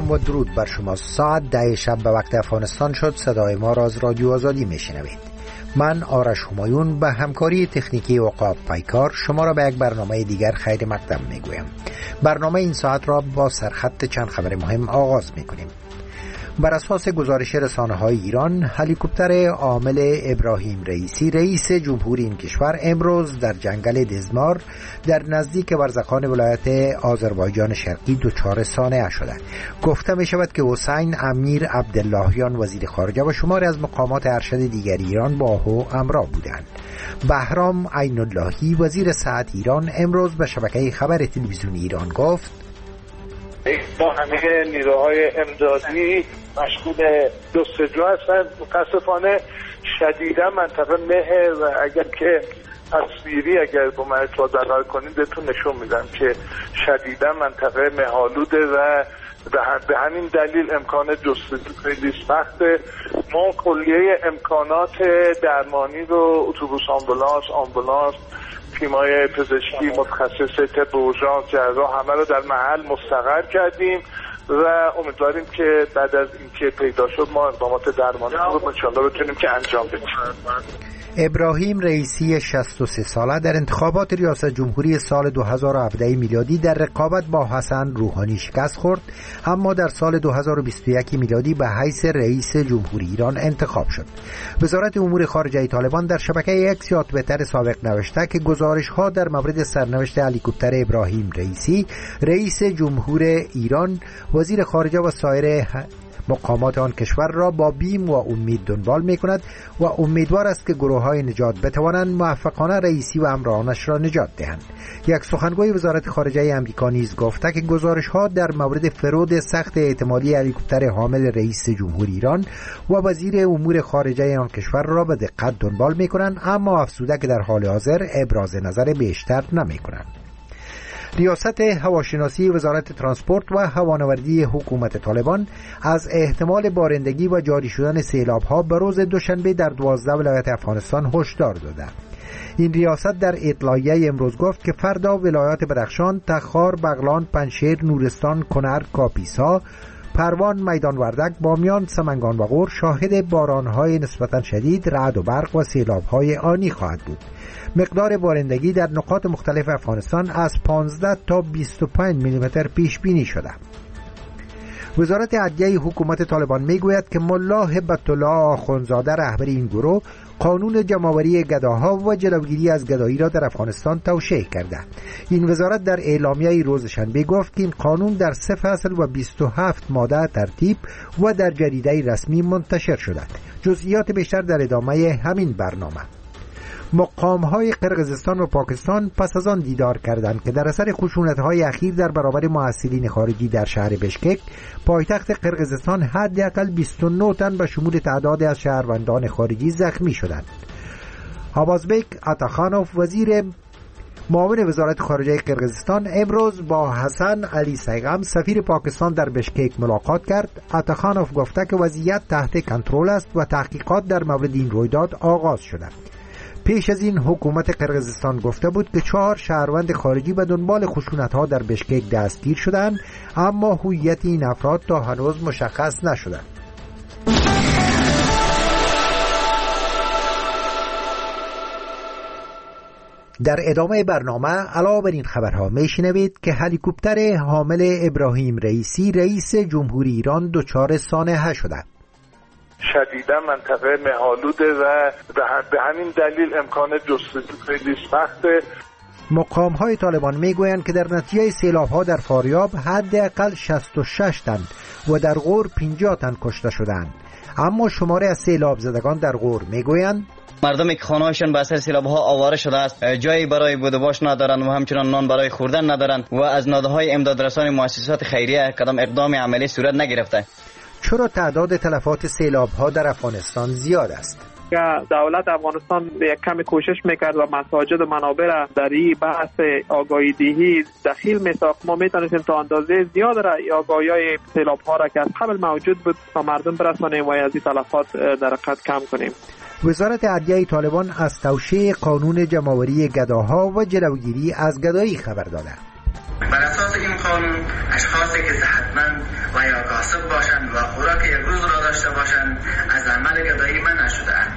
سلام و درود بر شما. ساعت 10 شب به وقت افغانستان شد. صدای ما را از رادیو آزادی میشنوید. من آرش همایون به همکاری تکنیکی عقاب پیکار شما را به یک برنامه دیگر خیر مقدم میگویم. برنامه این ساعت را با سرخط چند خبر مهم آغاز میکنیم. بر اساس گزارش رسانه‌های ایران، هلیکوپتر عامل ابراهیم رئیسی رئیس جمهوری این کشور امروز در جنگل دزمار در نزدیک برزخان ولایت آذربایجان شرقی دچار صانعه شده. گفته می شود که حسین امیر عبداللهیان وزیر خارجه و شماری از مقامات ارشد دیگر ایران با او همراه بودند. بهرام عین اللهی وزیر صحت ایران امروز به شبکه خبر تلویزیونی ایران گفت با همه نیروهای امدادی مشغول جستجو هستند. متاسفانه شدیدا منطقه مه و اگر که تصویری اگر با من ارتباط کنید بهتون نشون میدم که شدیدا منطقه مه‌آلوده و به همین دلیل امکان جستجو خیلی سخته. ما کلیه امکانات درمانی رو اتوبوس آمبولانس تیمای پزشکی متخصص طب اورژانس جراح همه رو در محل مستقر کردیم و امیدواریم که بعد از اینکه پیدا شد ما اقدامات درمانی رو انشالله بتونیم که انجام بدیم. ابراهیم رئیسی 63 ساله در انتخابات ریاست جمهوری سال 2017 میلادی در رقابت با حسن روحانی شکست خورد، اما در سال 2021 میلادی به حیث رئیس جمهوری ایران انتخاب شد. وزارت امور خارجه طالبان در شبکه اکس یا توییتر سابق نوشته که گزارش‌ها در مورد سرنوشت هلیکوپتر ابراهیم رئیسی رئیس جمهور ایران، وزیر خارجه و سایر مقامات آن کشور را با بیم و امید دنبال می کند و امیدوار است که گروه های نجات بتوانند موفقانه رئیسی و همراهانش را نجات دهند. یک سخنگوی وزارت خارجه آمریکا نیز گفته که گزارش ها در مورد فرود سخت احتمالی هلیکوپتر حامل رئیس جمهوری ایران و وزیر امور خارجه آن کشور را به دقت دنبال می کنند، اما افزوده که در حال حاضر ابراز نظر بیشتر نمی کنند. ریاست هواشناسی وزارت ترانسپورت و هوانوردی حکومت طالبان از احتمال بارندگی و جاری شدن سیلاب‌ها به روز دوشنبه در 12 ولایت افغانستان هشدار داده. این ریاست در اطلاعیه امروز گفت که فردا ولایات بدخشان، تخار، بغلان، پنجشیر، نورستان، کنر، کاپیسا، پروان، میدان وردک، بامیان، سمنگان و غور شاهد باران‌های نسبتاً شدید، رعد و برق و سیلاب‌های آنی خواهد بود. مقدار بارندگی در نقاط مختلف افغانستان از 15 تا 25 میلیمتر پیش بینی شده. وزارت عدلیه حکومت طالبان میگوید که ملا هبت الله آخوندزاده رهبر این گروه قانون جمع‌آوری گداها و جلوگیری از گدایی را در افغانستان توشیح کرده. این وزارت در اعلامیه روز شنبه گفت که این قانون در 3 فصل و 27 ماده ترتیب و در جریده رسمی منتشر شده. جزئیات بیشتر در ادامه همین برنامه. مقام‌های قرقیزستان و پاکستان پس از آن دیدار کردند که در اثر خشونت‌های اخیر در برابر محصلین خارجی در شهر بشکک، پایتخت قرقیزستان، حداقل 29 تن به شمول تعداد از شهروندان خارجی زخمی شدند. آبازبک اتاخانوف وزیر معاون وزارت خارجه قرقیزستان امروز با حسن علی سیغم سفیر پاکستان در بشکک ملاقات کرد. اتاخانوف گفته که وضعیت تحت کنترل است و تحقیقات در مورد این رویداد آغاز شده. پیش از این حکومت قرقیزستان گفته بود که 4 شهروند خارجی به دنبال خشونت‌ها در بشکک دستگیر شدند، اما هویت این افراد تا هنوز مشخص نشده. در ادامه برنامه علاوه بر این خبرها میشنوید که هلیکوپتر حامل ابراهیم رئیسی رئیس جمهوری ایران دچار صانعه شده. شدیدا منطقه مه‌آلوده و به همین دلیل امکان جستجو خیلی سخته. مقام‌های طالبان میگویند که در نتیجه سیلاب‌ها در فاریاب حداقل 66 تن و در غور 50 تن کشته شدند، اما شماره از سیلاب زدگان در غور میگویند مردمی که خانه‌هاشون به اثر سیلاب‌ها آواره شده است، جایی برای بود و باش ندارند و همچنان نان برای خوردن ندارند و از نهادهای امدادرسان مؤسسات خیریه کدام اقدام عملی صورت نگرفته. چرا تعداد تلفات سیلاب‌ها در افغانستان زیاد است؟ دولت افغانستان یک کمی کوشش میکرد و مساجد و منابع را در این بحث آگاهی دهی دخیل میساخت. ما میتونستیم تا اندازه زیاد را آگاهی سیلاب‌ها را که از قبل موجود بود تا مردم برسانیم و از این تلفات در حقیقت کم کنیم. وزارت عدلیه طالبان از توشیح قانون جمع‌آوری گداها و جلوگیری از گدایی خبر داده. بر اساس این قانون اشخاصی که صحتمند و یا کاسب باشند و خوراک یک روز را داشته باشند از عمل گدایی منع شده‌اند.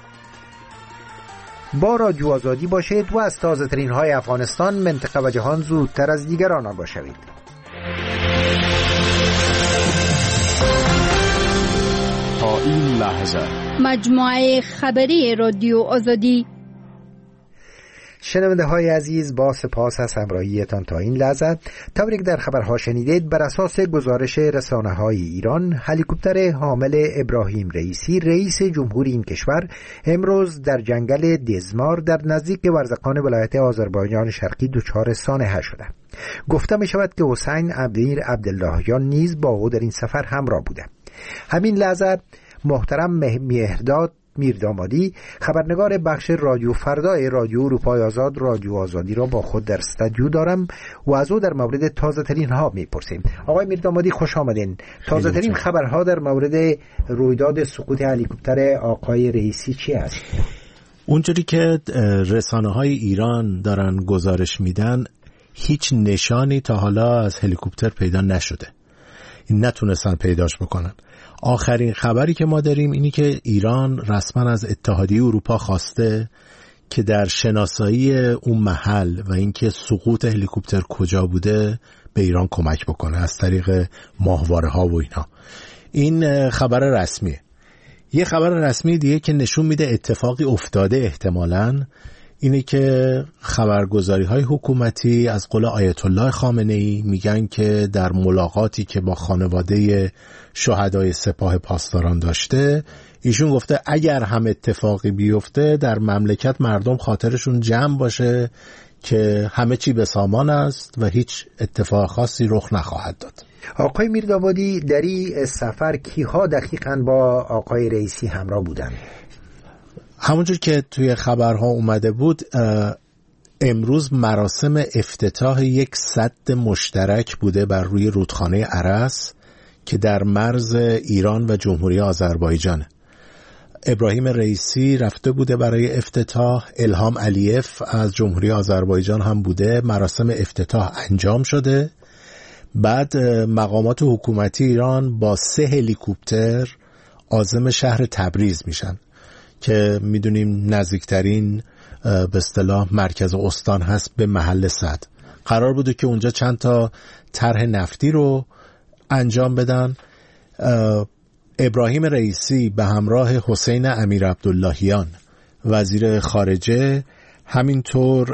با رادیو آزادی باشید و از تازه ترین های افغانستان، منطقه و جهان زودتر از دیگران آگاه شوید. تا این لحظه مجموعه خبری رادیو آزادی. شنونده های عزیز، با سپاس از همراهیتان تا این لحظه. تبریک در خبرها شنیدید. بر اساس گزارش رسانه های ایران، هلیکوپتر حامل ابراهیم رئیسی رئیس جمهوری این کشور امروز در جنگل دزمار در نزدیک ورزقان ولایت آذربایجان شرقی دچار سانحه شده. گفته می شود که حسین امیر عبداللهیان نیز با او در این سفر همراه بوده. همین لحظه محترم مهرداد میردامادی، خبرنگار بخش رادیو فردای رادیو اروپای آزاد رادیو آزادی را با خود در استودیو دارم و از او در مورد تازه ترین ها میپرسیم. آقای میردامادی خوش آمدین. تازه ترین خبرها در مورد رویداد سقوط هلیکوپتر آقای رئیسی چی است؟ اونجوری که رسانه های ایران دارن گزارش میدن، هیچ نشانی تا حالا از هلیکوپتر پیدا نشده. این نتونستن پیداش بکنن. آخرین خبری که ما داریم اینی که ایران رسما از اتحادیه اروپا خواسته که در شناسایی اون محل و اینکه سقوط هلیکوپتر کجا بوده به ایران کمک بکنه از طریق ماهواره ها و اینا. این خبر رسمیه. یه خبر رسمی دیگه که نشون میده اتفاقی افتاده احتمالاً اینه که خبرگزاری های حکومتی از قول آیت الله خامنه‌ای میگن که در ملاقاتی که با خانواده شهدای سپاه پاسداران داشته، ایشون گفته اگر هم اتفاقی بیفته در مملکت مردم خاطرشون جمع باشه که همه چی به سامان است و هیچ اتفاق خاصی رخ نخواهد داد. آقای میردامادی، در این سفر کیها دقیقاً با آقای رئیسی همراه بودند؟ همونجور که توی خبرها اومده بود، امروز مراسم افتتاح یک سد مشترک بوده بر روی رودخانه ارس که در مرز ایران و جمهوری آذربایجانه. ابراهیم رئیسی رفته بوده برای افتتاح، الهام علیف از جمهوری آذربایجان هم بوده. مراسم افتتاح انجام شده. بعد مقامات حکومتی ایران با 3 هلیکوپتر عازم شهر تبریز میشن که میدونیم نزدیکترین به اصطلاح مرکز استان هست به محل سد. قرار بوده که اونجا چند تا طرح نفتی رو انجام بدن. ابراهیم رئیسی به همراه حسین امیر عبداللهیان وزیر خارجه، همینطور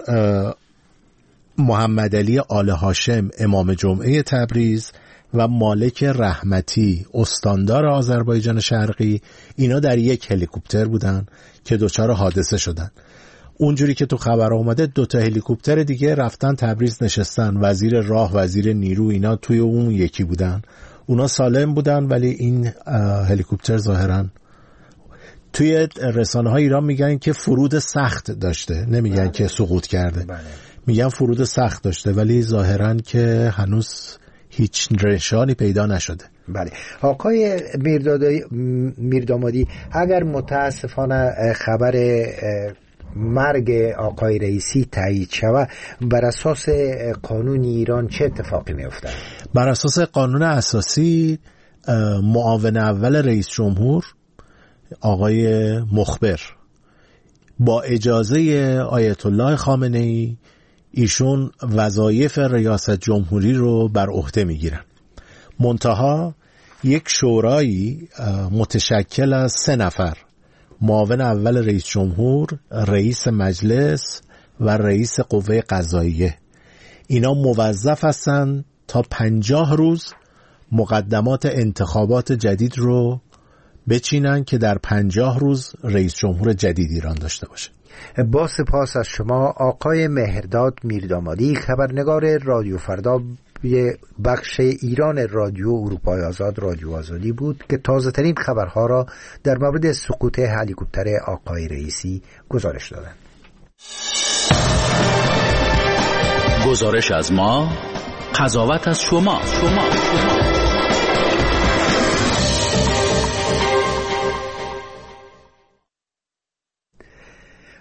محمد علی آل هاشم امام جمعه تبریز و مالک رحمتی استاندار آذربایجان شرقی، اینا در یک هلیکوپتر بودن که دچار حادثه شدن. اونجوری که تو خبر اومده 2 تا هلیکوپتر دیگه رفتن تبریز نشستن، وزیر راه، وزیر نیرو، اینا توی اون یکی بودن. اونا سالم بودن ولی این هلیکوپتر ظاهراً توی رسانه های ایران میگن که فرود سخت داشته، نمیگن که سقوط کرده. میگن فرود سخت داشته ولی ظاهراً که هنوز هیچ نشانی پیدا نشده. بله. آقای میردامادی، اگر متاسفانه خبر مرگ آقای رئیسی تایید شود، بر اساس قانون ایران چه اتفاقی میفته؟ بر اساس قانون اساسی معاون اول رئیس جمهور آقای مخبر با اجازه آیت الله خامنه‌ای ایشون وظایف ریاست جمهوری رو بر عهده میگیرن. منتها یک شورایی متشکل از 3 نفر، معاون اول رئیس جمهور، رئیس مجلس و رئیس قوه قضاییه، اینا موظف هستن تا 50 روز مقدمات انتخابات جدید رو بچینن که در 50 روز رئیس جمهور جدید ایران داشته باشه. با سپاس از شما آقای مهرداد میردامادی، خبرنگار رادیو فردا بخش ایران رادیو اروپای آزاد رادیو آزادی بود که تازه ترین خبرها را در مورد سقوط هلیکوپتر آقای رئیسی گزارش دادند. گزارش از ما، قضاوت از شما.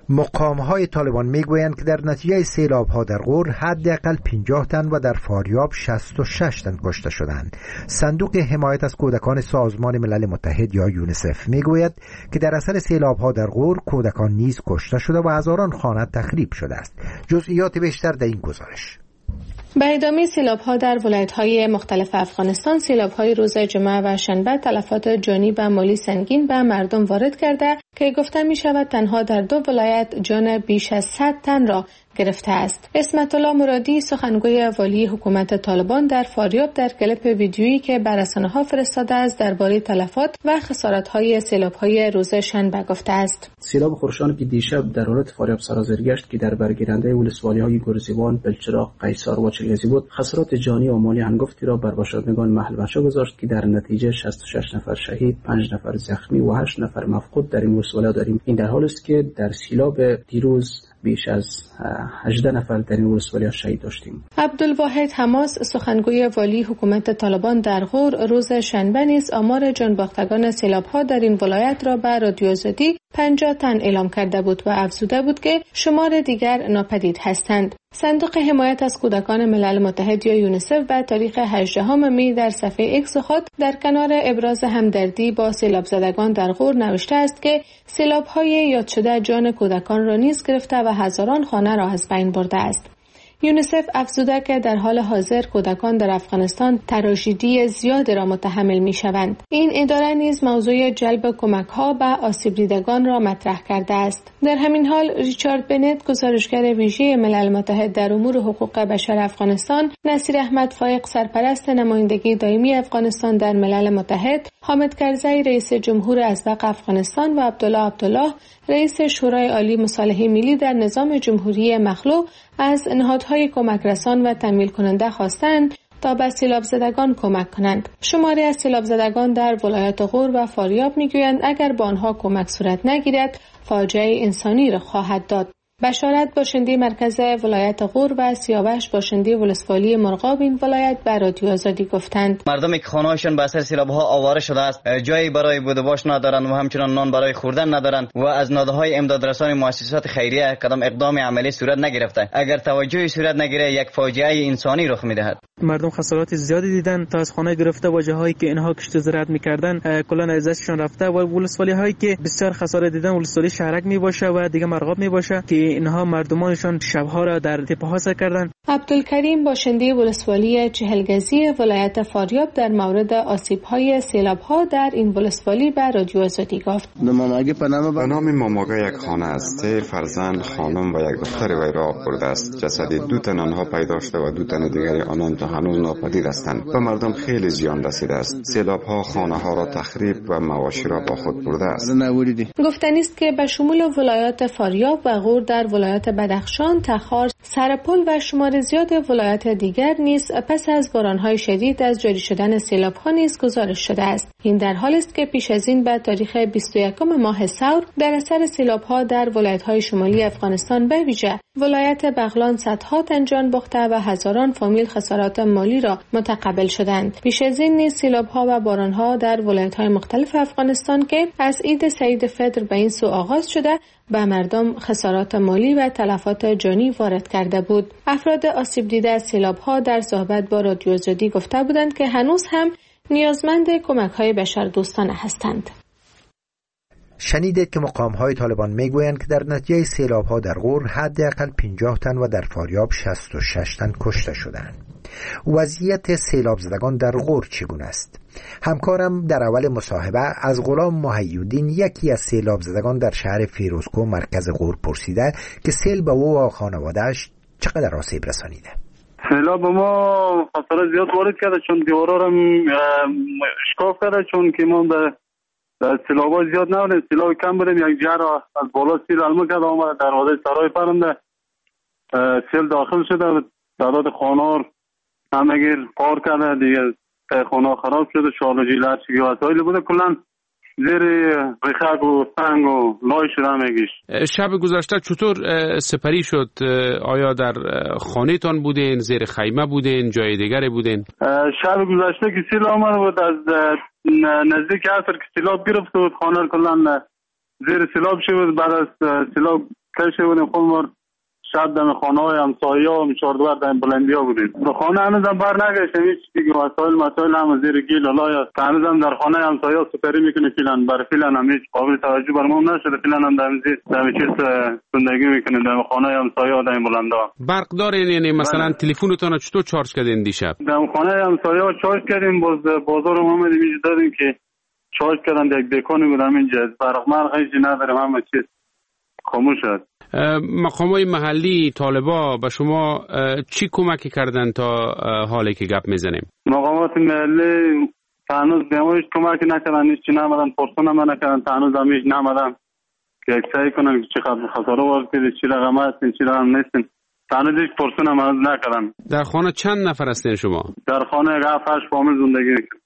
مقام‌های طالبان میگویند که در نتیجه سیلاب‌ها در غور حداقل 50 تن و در فاریاب 66 تن کشته شدند. صندوق حمایت از کودکان سازمان ملل متحد یا یونیسف میگوید که در اثر سیلاب‌ها در غور کودکان نیز کشته شده و هزاران خانه تخریب شده است. جزئیات بیشتر در این گزارش. به ادامه سیلاب‌ها در ولایت‌های مختلف افغانستان، سیلاب‌های روز جمعه و شنبه تلفات جانی و مالی سنگین به مردم وارد کرده که گفته می‌شود تنها در 2 ولایت جان بیش از 100 تن را گرفته است. اسمت الله مرادی سخنگوی والی حکومت طالبان در فاریاب در کلیپ ویدیویی که بر رسانه‌ها فرستاده است درباره تلفات و خسارت‌های سیلاب‌های روز شنبه گفته است. سیلاب خورشان که دیشب در ولایت فاریاب سرازیر گشت که در برگیرنده ولسوالی‌های گرزیوان، بلچراغ، قیصر و چلگزی بود، خسارات جانی و مالی هنگفتی را بر باشندگان محل بنشا گذاشت که در نتیجه 66 نفر شهید، 5 نفر زخمی و 8 نفر مفقود در این ولسوالی داریم. این در حالی است که در سیلاب دیروز بیش از 18 نفر در این ولسوالی شهید داشتیم. عبدالواحد حماس سخنگوی والی حکومت طالبان در غور روز شنبه نیز آمار جانباختگان سیلاب‌ها در این ولایت را به رادیو آزادی 50 تن اعلام کرده بود و افزوده بود که شمار دیگر ناپدید هستند. صندوق حمایت از کودکان ملل متحد یا یونیسف به تاریخ 18 می در صفحه ایکس خود در کنار ابراز همدردی با سیلاب زدگان در غور نوشته است که سیلاب‌های یاد شده جان کودکان را نیز گرفته و هزاران خانه را از بین برده است. یونیسف افزوده که در حال حاضر کودکان در افغانستان تراژدی زیادی را متحمل می‌شوند. این اداره نیز موضوع جلب کمک‌ها به آسیب دیدگان را مطرح کرده است. در همین حال ریچارد بنت گزارشگر ویژه ملل متحد در امور حقوق بشر افغانستان، نصیر احمد فایق سرپرست نمایندگی دائمی افغانستان در ملل متحد، حامد کرزی رئیس جمهور ازبق افغانستان و عبدالله رئیس شورای عالی مصالحه ملی در نظام جمهوری مخلوع از نهادهای کمک رسان و تمویل کننده خواستند تا به سیلاب زدگان کمک کنند. شماری از سیلاب زدگان در ولایات غور و فاریاب میگویند اگر به آنها کمک صورت نگیرد فاجعه انسانی را خواهد داد. بشارت باشنده مرکز ولایت غور و سیاوش باشنده ولسوالی مرغاب این ولایت به رادیو آزادی گفتند مردمی که خانه‌هاشون به اثر سیلاب‌ها آواره شده است، جایی برای بود و باش ندارند و همچنان نان برای خوردن ندارند و از نهادهای امدادرسانی مؤسسات خیریه کدام اقدام عملی صورت نگرفته. اگر توجهی صورت نگیره یک فاجعه انسانی رخ می‌دهد. مردم خسارات زیادی دیدن تا از خانه گرفته و جاهایی که اینها کشت زراعت می‌کردن کلا ازشون رفته و ولسوالی‌هایی که بسیار خسارت دیدن ولسوالی شهرک میباشه و دیگه مرغاب میباشه که اینها مردمانشان شبها را در تپه‌ها سر کردن. عبدالکریم باشنده ولسوالی چهلگزی ولایت فاریاب در مورد آسیب‌های سیلاب‌ها در این ولسوالی به رادیو آزادی گفت به نام ماماگا یک خانه است. 3 فرزند، خانم و یک دختر وی را برده است. جسد 2 تن آنها پیدا شده و 2 تن دیگری آنان تا هنوز ناپدید هستند. به مردم خیلی زیان رسیده است. سیلاب‌ها خانه‌ها را تخریب و مواشی را با خود برده است. گفتنی است که به شمول ولایات فاریاب و غور در ولایت بدخشان، تخار، سرپل و شمار زیاد ولایات دیگر نیز پس از باران‌های شدید از جاری شدن سیلاب‌ها نیز گزارش شده است. این در حالی است که پیش از این به تاریخ 21 ماه ثور در اثر سیلاب‌ها در ولایت‌های شمالی افغانستان به ویژه ولایت بغلان صدها تن جان باخته و هزاران فامیل خسارات مالی را متقبل شدند. پیش از این نیز سیلاب‌ها و باران‌ها در ولایت‌های مختلف افغانستان که از عید سعید فطر به این سو آغاز شده به مردم خسارات مالی و تلفات جانی وارد کرده بود. افراد آسیب دیده از سیلاب‌ها در صحبت با رادیو آزادی گفته بودند که هنوز هم نیازمند کمک‌های بشردوستانه هستند. شنیدید که مقام‌های طالبان میگویند که در نتیجه سیلاب‌ها در غور حداقل 50 تن و در فاریاب 66 تن کشته شدند. وضعیت سیلاب زدگان در غور چگونه است؟ همکارم در اول مصاحبه از غلام محی‌الدین یکی از سیلاب زدگان در شهر فیروزکوه مرکز غور پرسیده که سیل به او و خانواده‌اش چقدر آسیب رسانیده. سیلاب ما خسارت زیاد وارد کرده چون دیوارا رو اشکاف کرده چون که ما در سیلاب‌ها زیاد نبودیم، سیلاب کم بودیم، یک جهر از بالا سیل علمه کرده آمده دروازه سرای پرنده سیل داخل شده تعداد خانه‌ها همگیر قار کرده دیگه خانه‌ها خراب شده شال و جیلر چگی وسایل بوده کلن زیر ریخک و سنگ و لای شده همگیش. شب گذشته چطور سپری شد؟ آیا در خانه تان بودین، زیر خیمه بودین، جای دیگری بودین؟ شب گذشته که سیل آمد بود از نزدیک عصر که سیلاب گرفت بود خانه کلن زیر سیلاب شد. بعد از سیلاب کشی بودیم خودمون شب دم خانه های همسایه ها چهاردوار دم بلندی ها بودیم. به خانه هنوزم بر نگشتیم، هیچ دیگه مسائل هم زیر گیل الله است. هنوزم در خانه همسایه ها سپری میکنه فیلن بر فیلن هم هیچ قابل توجه برمون نشده. فیلن هم دم چیز زندگی میکنه دم خانه همسایه ها دم بلندا. برق دارین؟ یعنی مثلا تلفنتون چطور چارج کردین دیشب؟ دم خانه همسایه ها چارج کردیم، باز بازار محمد اینجا دادیم که چارج کردن یک دکانی بودم اینجا. برق مرق هیچی نداریم، همه چیز خاموش شد. مقامات محلی طالبا به شما چی کمکی کردن تا حالی که گپ میزنیم؟ مقامات محلی هنوز به هیچ کمکی نکردن، هیچ چی نمیدن، پرسون هم نکردن، هنوز هم هیچ نمیدن که سعی کنن که چقدر خساره وارد کنید، چی رقم هستین، چی رقم نیستین. هنوز هیچ پرسون هم هنوز نکردن. در خانه چند نفر هستین شما؟ در خانه 7-8 فامیل زندگی میکنن.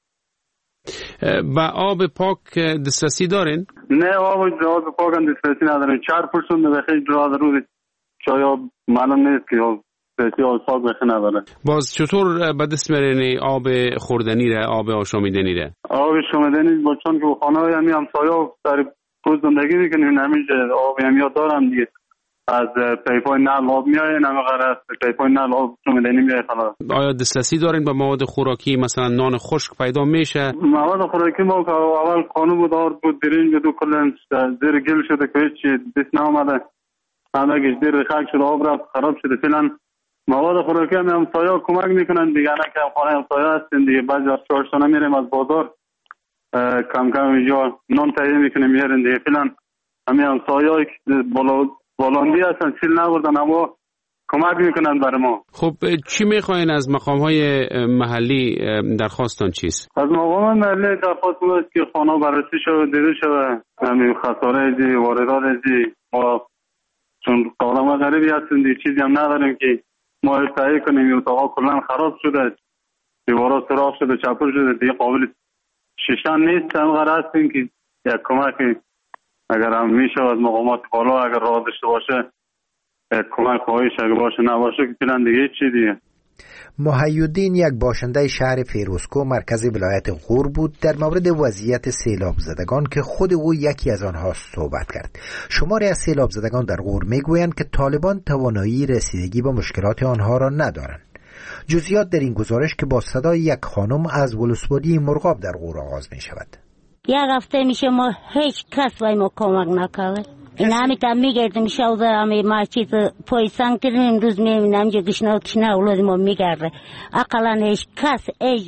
با آب پاک دسترسی دارین؟ نه، آب پاک هم دسترسی ندارین. 4 پرسون به خیلی درازه روزی شاید معلوم نیست که دسترسی آب پاک بخی نداره. باز چطور به دست میرین آب خوردنی ره، آب آشامیدنی ره؟ آب آشامیدنی با چون که خانه های همسایه ها در کوز زندگی میکنیم، همینجا آب همیاد دارن دیگه. از پیپای نل آب میایه، نمیغره از پیپای نل آب آشامیدنی میایه. آیا دسترسی دارین به مواد خوراکی؟ مثلا نان خشک پیدا میشه؟ مواد خوراکی ما که اول خانه بود آرد بود برنج بود کلن زیر گل شده که هیچ دست نامده، همه گیش دیر خاک شده، آب رفت خراب شده. فعلا مواد خوراکی هم همسایه کمک میکنن دیگه، نه که خانه همسایه هستین دیگه. بعضی از چهارشانه میریم از بازار کم کم اینجا نان تهیه میکنیم میارن دیگه. فعلا همه همسایه بلندی هستن، سیل نبردن اما کمک میکنن برای ما. خب چی میخواین از مقام های محلی؟ درخواستان چیست؟ از مقام محلی درخواست است که خانه بررسی شود، دیده شود همین خساره دی واردات دی. ما چون قالم غریبی هستیم دیگه، چیزی هم نداریم که ما تهیه کنیم. اتاقا کلا خراب شده، دیوارا سوراخ شده، چپر شده دیگه، قابل شیشتن نیست. هم قرار هستیم که یک کمک اگر هم میشه از مقامات بالا اگر راه داشته باشه کمک خواهیش اگر باشه، نباشه که فعلا دیگه چی دیگه. محی‌الدین یک باشنده شهر فیروزکوه مرکز ولایت غور بود. در مورد وضعیت سیلاب زدگان که خود او یکی از آنها صحبت کرد. شماری از سیلاب زدگان در غور میگویند که طالبان توانایی رسیدگی به مشکلات آنها را ندارند. جزئیات در این گزارش که با صدای یک خانم از ولسوالی مرغاب در غور آغاز می شود. یک هفته میشه ما هیچ کس وای ما کمک نکرده. این همیتا میگردیم شوزه همی ما چیز پایسان کردیم، امروز میبینم که کشنه اولاد ما میگرده. اقلا هیچ کس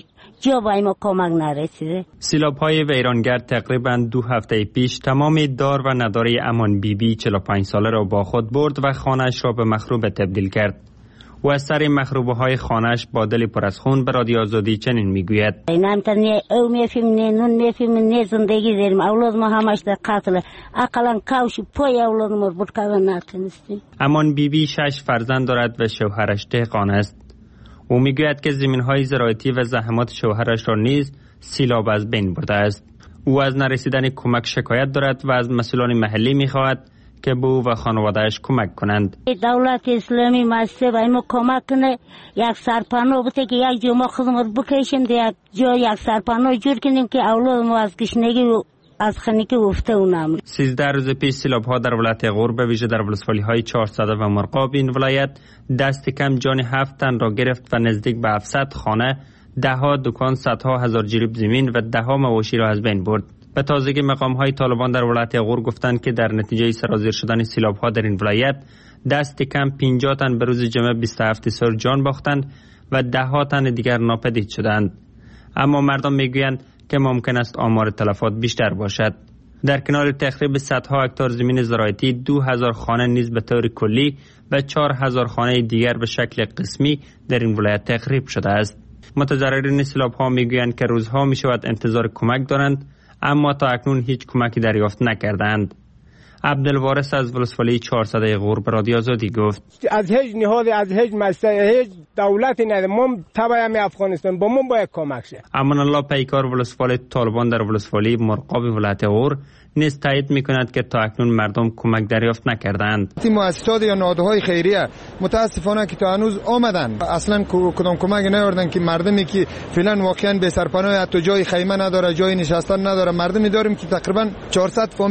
جا وای ما کمک نرسیده. سیلاب های ویرانگر تقریبا 2 هفته پیش تمام دار و نداری امان بیبی 45 ساله را با خود برد و خانه‌اش را به مخروبه تبدیل کرد. و از سر مخروبه های خانه‌اش با دل پر از خون به رادیو آزادی چنین میگوید: نه او میفیم نه نون میفیم نه زندگی داریم، اولاد ما همش در قتل. اقلا کاوش پای اولاد ما بود کردن نتونستیم. امان بیبی 6 فرزند دارد و شوهرش دهقان است. او میگوید که زمین‌های زراعتی و زحمات شوهرش را نیز سیلاب از بین برده است. او از نرسیدن کمک شکایت دارد و از مسئولان محلی میخواهد که به او و خانوادهش کمک کنند. دولت اسلامی مسته باید ما کمک کنه، یک سرپناه بوده که یک جا ما خدمت بکشیم، یک جا یک سرپناه جور کنیم که اولاد ما از گشنگی و از خنکی افته و نمونه. 13 روز پیش سیلاب ها در ولایت غور به ویژه در ولسوالی های 400 و مرغاب این ولایت دست کم جان 7 تن را گرفت و نزدیک به 700 خانه، 10 دکان، صدها هزار جریب زمین و 10 مواشی را از بین برد. به تازگی مقام های طالبان در ولایت غور گفتند که در نتیجه سرازیر شدن سیلاب ها در این ولایت دست کم 50 تن به روز جمعه 27 سر جان باختند و 10 تن دیگر ناپدید شدند. اما مردم میگویند که ممکن است آمار تلفات بیشتر باشد. در کنار تخریب صدها هکتار زمین زراعتی، 2000 خانه نیز به طور کلی و 4000 خانه دیگر به شکل قسمی در این ولایت تخریب شده است. متضررین سیلاب ها میگویند که روزها می شود انتظار کمک دارند، اما تا اکنون هیچ کمکی دریافت نکردند. عبدالوارث از ولسوالی 400 غور به رادیو آزادی گفت: از هیچ نهاد، از هیچ مسئله، هیچ دولتی نداره. ما تبعیم افغانستان با ما باید کمک شه. امان الله پیکار ولسوالی طالبان در ولسوالی مرغاب ولایت غور نیز تایید می‌کند که تا اکنون مردم کمک دریافت نکردند. مؤسسات یا نهادهای خیریه متاسفانه که تا هنوز آمدن اصلا کدام کمک نیاوردن که مردمی که فعلا واقعا به سرپناه حتی جای خیمه نداره، جای نشستن نداره، مردمی داریم که تقریبا 400 فامیل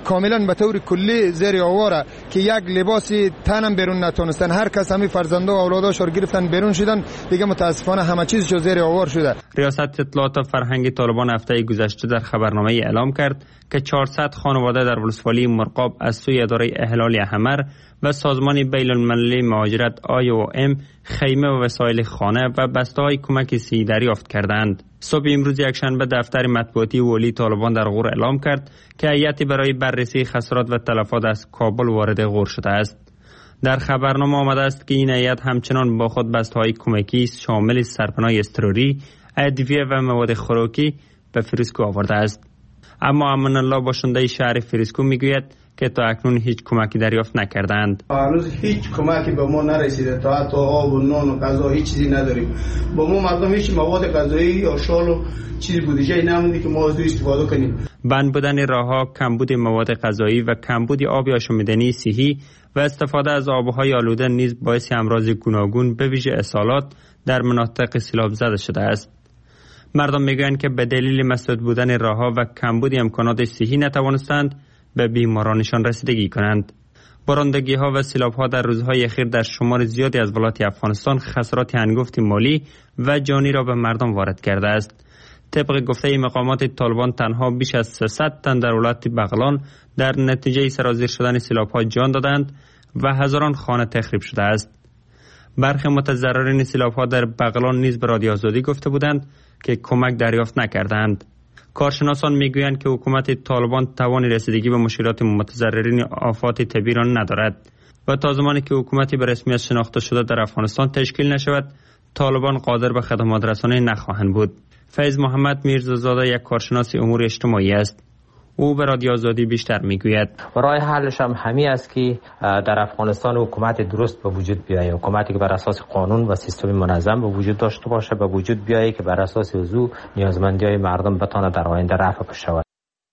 کاملا به طور کلی زیر آواره که یک لباس تنم بیرون نتونستن. هر کس همین فرزنده و اولاداش رو گرفتن بیرون شدن. دیگه متاسفانه همه چیزشو زیر آوار شده. ریاست اطلاعات و فرهنگ طالبان هفته گذشته در خبرنامه اعلام کرد که 400 خانواده در ولسوالی مرغاب از سوی اداره احلال احمر و سازمان بین‌المللی مهاجرت IOM خیمه و وسایل خانه و بسته‌های کمک صحی دریافت کردند. صبح امروز یکشنبه دفتر مطبوعاتی والی طالبان در غور اعلام کرد که هیئتی برای بررسی خسارات و تلفات از کابل وارد غور شده است. در خبرنامه آمده است که این هیئت همچنان با خود بسته‌های کمکی شامل سرپناه اضطراری، ادویه و مواد خوراکی به فریسکو آورده است. اما امان الله باشنده شهر فریسکو میگوید که تا اکنون هیچ کمکی دریافت نکردند. هنوز هیچ کمکی به ما نرسیده، تا حتی آب و نان و غذا هیچ چیزی نداریم. با ما مردم هیچ مواد غذایی یا شال و چیزی بودجه نمونده که ما از دو استفاده کنیم. بند بودن راه‌ها، کمبود مواد غذایی و کمبود آب آشامیدنی صحی و استفاده از آب‌های آلوده نیز باعث امراض گوناگون به ویژه اسهالات در مناطق سیلاب زده شده است. مردم میگویند که به دلیل مسدود بودن راه‌ها و کمبود امکانات صحی نتوانستند به بیمارانشان رسیدگی کنند. بارندگی‌ها و سیلاب‌ها در روزهای اخیر در شمار زیادی از ولایات افغانستان خسارات هنگفت مالی و جانی را به مردم وارد کرده است. طبق گفته مقامات طالبان تنها بیش از 300 تن در ولایت بغلان در نتیجه سرازیر شدن سیلاب‌ها جان دادند و هزاران خانه تخریب شده است. برخی متضررین سیلاب‌ها در بغلان نیز به رادیو آزادی گفته بودند که کمک دریافت نکردند. کارشناسان میگویند که حکومت طالبان توان رسیدگی به مشکلات متضررین آفات طبیعی را ندارد و تا زمانی که حکومتی به رسمیت شناخته شده در افغانستان تشکیل نشود، طالبان قادر به خدمات رسانی نخواهند بود. فیض محمد میرزازاده یک کارشناس امور اجتماعی است. او به رادیو آزادی بیشتر میگوید. راه حلش هم همین است که در افغانستان حکومت درست به وجود بیاید، حکومتی که بر اساس قانون و سیستم منظم به وجود داشته باشه، به وجود بیاید که بر اساس او نیازمندی‌های مردم بتونه در آینده رفع بشه.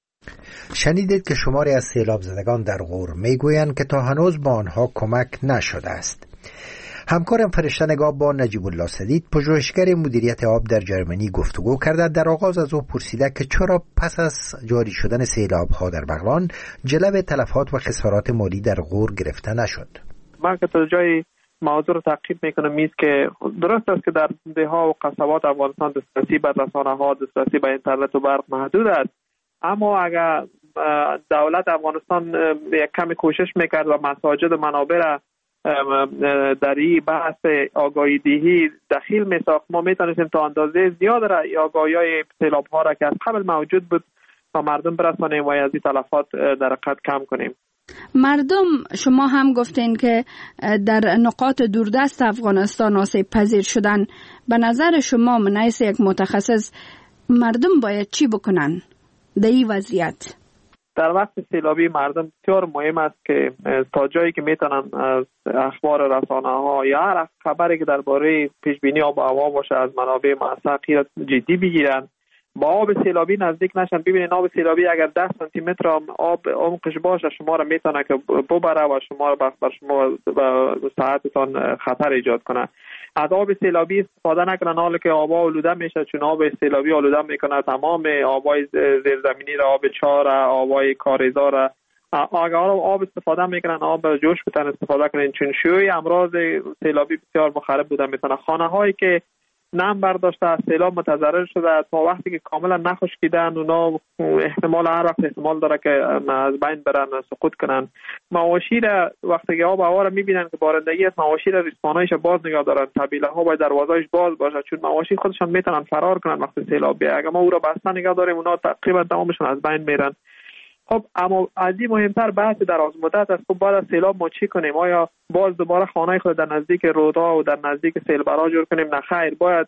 شنیدید که شماری از سیلاب زدگان در غور میگویند که تا هنوز با آنها کمک نشده است. همکارم فرشته نگاه با نجیب الله سدید، پژوهشگر مدیریت آب در جرمنی گفتگو کرده. در آغاز از او پرسیده که چرا پس از جاری شدن سیلاب‌ها در بغلان جلب تلفات و خسارات مالی در غور گرفته نشد. من که تا جای موضوع رو تعقیب میکنم میست که درست است که در ده‌ها و قصبات افغانستان دسترسی به رسانه‌ها، دسترسی به اینترنت و برق محدود است، اما اگر دولت افغانستان یک کمی کوشش میکرد و مساجد و منابع را در این بحث آگاهی دهی دخیل میساخت، ما میتونستیم تا اندازه زیاد را آگاهی‌های سیلاب‌ها را که از قبل موجود بود تا مردم برسانیم و از این تلفات در حقیقت کم کنیم. مردم، شما هم گفتین که در نقاط دوردست افغانستان آسیب پذیر شدن. به نظر شما من حیث یک متخصص مردم باید چی بکنن در این وضعیت؟ در وقت سیلابی مردم بسیار مهم است که تا جایی که میتونن از اخبار رسانه‌ها یا هر خبری که درباره پیشبینی آب و هوا باشه از منابع موثق جدی بگیرن، با آب سیلابی نزدیک نشن. ببینید آب سیلابی اگر 10 سانتی متر آب عمقش باشه شما را میتونه که ببره و شما را بر شما صحتتان خطر ایجاد کنه. از آب سیلابی استفاده نکنن حالا که آبا آلوده میشه، چون آب سیلابی آلوده میکنه تمام آبای زیرزمینی را، آب چاه را، آبای کاریزا را. اگر آب استفاده میکنن آب جوش میتونن استفاده کنن، چون شیوع امراض سیلابی بسیار مخرب بوده میتونه. خانه هایی که نم برداشته از سیلاب متضرر شده تا وقتی که کاملا نخشکیدن اونا احتمال هر وقت احتمال داره که از بین برن، سقوط کنن. مواشی را وقتی که آب هوا را میبینن که بارندگی است، مواشی را ریسمانایش باز نگاه دارن، طبیله ها باید دروازه‌اش باز باشه، چون مواشی خودشان میتونن فرار کنن وقتی سیلاب بیاد. اگر ما او را بسته نگاه داریم اونا تقریبا تمامشون از بین میرن. خب اما از این مهمتر بحث دراز مدت است. خب بعد از سیلاب ما چی کنیم؟ آیا باز دوباره خانه خود در نزدیک رودها و در نزدیک سیلبرها جور کنیم؟ نه خیر، باید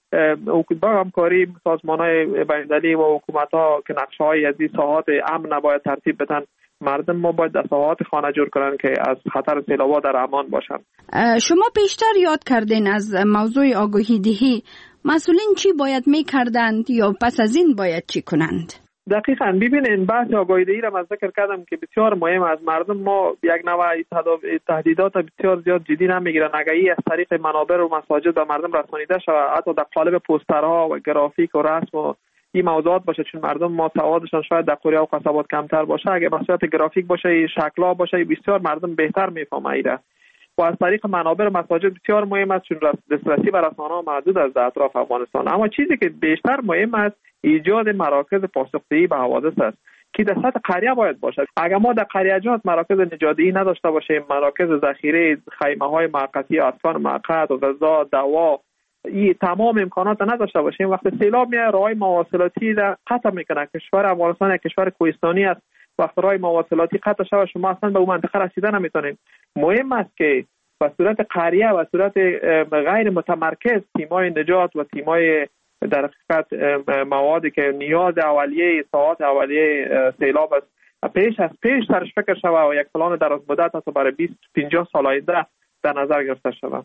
با همکاری سازمان‌های بین‌المللی و حکومت‌ها که نقشه‌های از این ساحات امن نباید ترتیب بدن. مردم ما باید در ساحات خانه جور کنن که از خطر سیلاب‌ها در امان باشن. شما پیشتر یاد کردین از موضوع آگاهی دهی، مسئولین چی باید می‌کردند یا پس از این باید چی کنند؟ دقیقاً ببینید بحث آگاهی دهی را من ذکر کردم که بسیار مهم است. مردم ما یک نوع تهدیدات بسیار زیاد جدی نمیگیرن. اگر این از طریق منابر و مساجد به مردم رسانیده شود، حتی در قالب پوسترها و گرافیک و رسم و این موضوعات باشه، چون مردم ما سوادشان شاید در قریه و قصبات کمتر باشه، اگه بحثیات گرافیک باشه، شکلا باشه، بسیار مردم بهتر میفهمه ایره. و از طریق منابر مساجد بسیار مهم است، چون دسترسی به رسانه‌ها محدود است در اطراف افغانستان. اما چیزی که بیشتر مهم است ایجاد مراکز پاسخگویی به حوادث است که در سطح قریه باید باشد. اگر ما در قریه‌جات مراکز نجاتدهی نداشته باشیم، مراکز ذخیره، خیمه‌های موقتی، اسکان موقت، غذا، دوا، این تمام امکانات نداشته باشیم، وقتی سیلاب میاد راههای مواصلاتی را قطع میکنه. کشور افغانستان یک کشور کوهستانی است، وقتی راه مواصلاتی قطع شود شما اصلا به اون منطقه رسیدن نمیتونید. مهم است که به صورت قریه و صورت غیر متمرکز تیمای نجات و تیمای در حقیقت موادی که نیاز اولیه ساعات اولیه سیلاب است پیش سرش فکر شود و یک پلان دراز مدت است برای 20-50 سال آینده در نظر گرفته شود.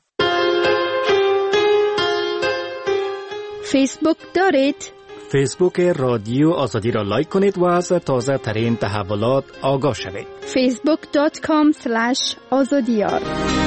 فیسبوک دارید؟ فیسبوک رادیو آزادی را لایک کنید و از تازه ترین تحولات آگاه شوید. facebook.com/azadiyar.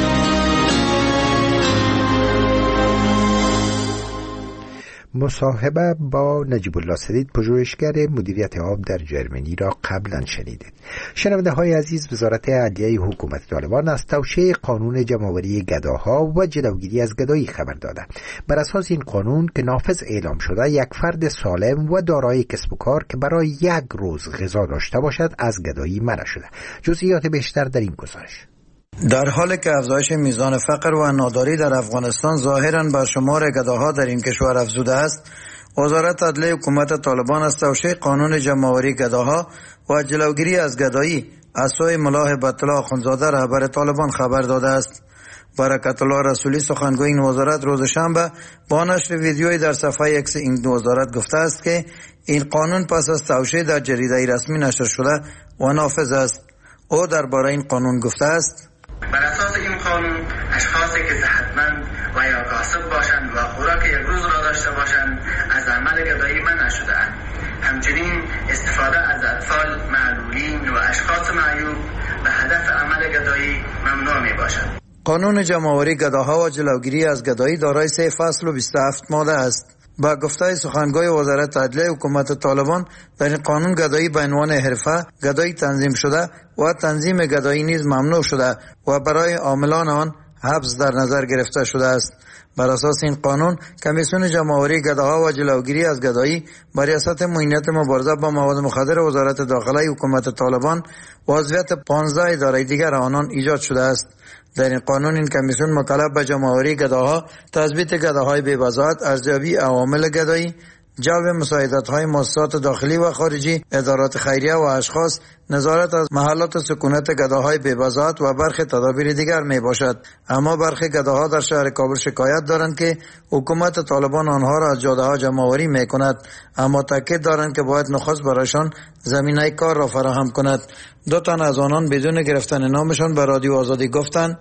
مصاحبه با نجیب الله سدید، پژوهشگر مدیریت آب در جرمنی را قبلا شنیدید. شنونده های عزیز، وزارت عدلیه حکومت طالبان از توشیح قانون جمع‌آوری گداها و جلوگیری از گدایی خبر داده. بر اساس این قانون که نافذ اعلام شده، یک فرد سالم و دارای کسب و کار که برای یک روز غذا داشته باشد از گدایی منع شده. جزئیات بیشتر در این گزارش. در حالی که افزایش میزان فقر و ناداری در افغانستان ظاهراً بر شمار گداها در این کشور افزوده است، وزارت عدلیه حکومت طالبان از توشیح قانون جمع‌آوری گداها و جلوگیری از گدایی از سوی ملا هبت الله اخندزاده رهبر طالبان خبر داده است. برکت الله رسولی سخنگوی این وزارت روز شنبه با نشر ویدیویی در صفحه ایکس این وزارت گفته است که این قانون پس از توشیح در جریده رسمی نشر شده و نافذ است. او درباره این قانون گفته است: بر اساس این قانون اشخاصی که صحتمند و یا کاسب باشند و خوراک یک روز را داشته باشند از عمل گدایی منع شده‌اند. همچنین استفاده از اطفال، معلولین و اشخاص معیوب به هدف عمل گدایی ممنوع می باشد. قانون جمع‌آوری گداها و جلوگیری از گدایی دارای 3 فصل و 27 ماده است. با گفته سخنگوی وزارت عدلیه حکومت طالبان، در این قانون گدایی به عنوان حرفه، گدایی تنظیم شده و تنظیم گدایی نیز ممنوع شده و برای عاملان آن حبس در نظر گرفته شده است. بر اساس این قانون، کمیسیون جمع‌آوری گداها و جلوگیری از گدایی با ریاست معینت مبارزه با مواد مخدر وزارت داخله حکومت طالبان و عضویت 15 اداره دیگر آنان ایجاد شده است. در این قانون این کمیسیون مکلف به جمع‌آوری گداها، تثبیت گداهای بی‌وضاحت، ارزیابی عوامل گدایی، جلب مساعدت‌های مؤسسات داخلی و خارجی، ادارات خیریه و اشخاص، نظارت از محلات سکونت گداهای بی‌وضاحت و برخی تدابیر دیگر می باشد. اما برخی گداها در شهر کابل شکایت دارند که حکومت طالبان آنها را از جاده‌ها جمع‌آوری می کند، اما تاکید دارند که باید نخست برایشان زمینه کار را فراهم کند. 2 تن از آنان بدون گرفتن نامشان به رادیو آزادی گفتند: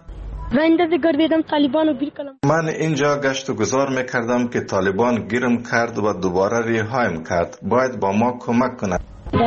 من اینجا گشت و گذار میکردم که طالبان گیرم کرد و دوباره ریهایم کرد. باید با ما کمک کند.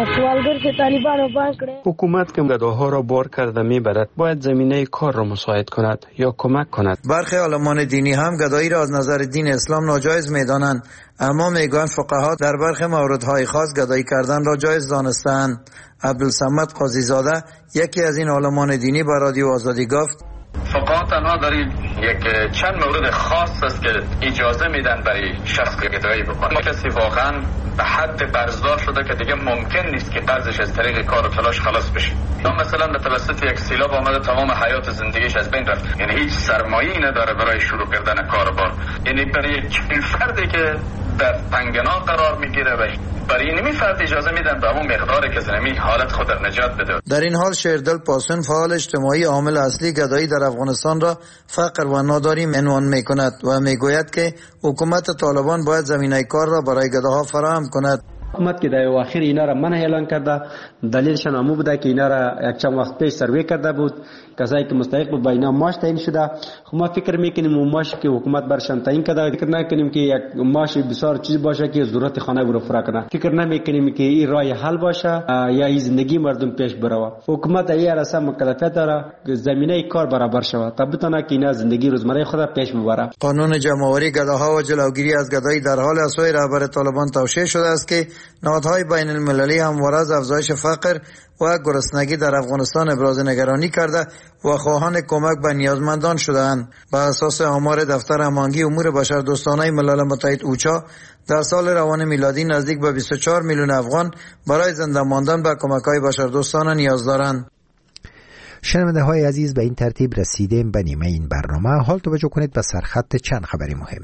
حکومت که گداها را بار کرده میبرد باید زمینه کار را مساعد کند یا کمک کند. برخی عالمان دینی هم گدایی را از نظر دین اسلام ناجایز میدانند، اما میگویند فقها در برخی موردهای خاص گدایی کردن را جایز دانستند. عبدالصمد قاضی زاده، یکی از این عالمان دینی، به رادیو آزادی گفت: فقها تنها در یک چند مورد خاص است که اجازه میدن برای شخص گدایی بکنه. کسی واقعا به حد قرضدار شده که دیگه ممکن نیست که قرضش از طریق کار و تلاش خلاص بشه. یا مثلا به توسط یک سیلاب آمده تمام حیات زندگیش از بین رفت، یعنی هیچ سرمایه‌ای نداره برای شروع کردن کاروبار. یعنی برای یک فردی که در تنگنا قرار میگیره و برای اینمی فرد اجازه میدن به همون مقداری که زمین حالت خود در نجات بده. در این حال شیردل پاسون، فعال اجتماعی، عامل اصلی گدایی در افغانستان را فقر و ناداری عنوان میکند و میگوید که حکومت طالبان باید زمینه کار را برای گداها فراهم کند. حکومت که در اواخر اینا را منع اعلان کرده، دلیلش هم بوده که اینا را یک چند وقت پیش سروی کرده بود، کسایی که مستحق بود با اینا معاش تعیین شده. خب ما فکر میکنیم اون معاش که حکومت برشان تعیین کرده، فکر نکنیم که یک معاش بسیار چیز باشه که ضرورت خانه رو فرا کنه. فکر نمیکنیم که این راه حل باشه یا این زندگی مردم پیش بره. حکومت این راسته مکلفیت داره که زمینه کار برابر شود تا بتونه که اینا زندگی روزمره خود پیش ببره. قانون جمع‌آوری گداها و جلوگیری از گدایی در حال از سوی رهبر طالبان توشیح شده است که نهادهای بین المللی همواره از افزایش فقر و گرسنگی در افغانستان ابراز نگرانی کرده و خواهان کمک به نیازمندان شده‌اند. بر اساس آمار دفتر هماهنگی امور بشردوستانه ملل متحد اوچا، در سال روان میلادی نزدیک به 24 میلیون افغان برای زنده ماندن به کمک‌های بشردوستانه نیاز دارند. شنونده های عزیز، به این ترتیب رسیدیم به نیمه این برنامه. حال توجه کنید به سرخط چند خبری مهم.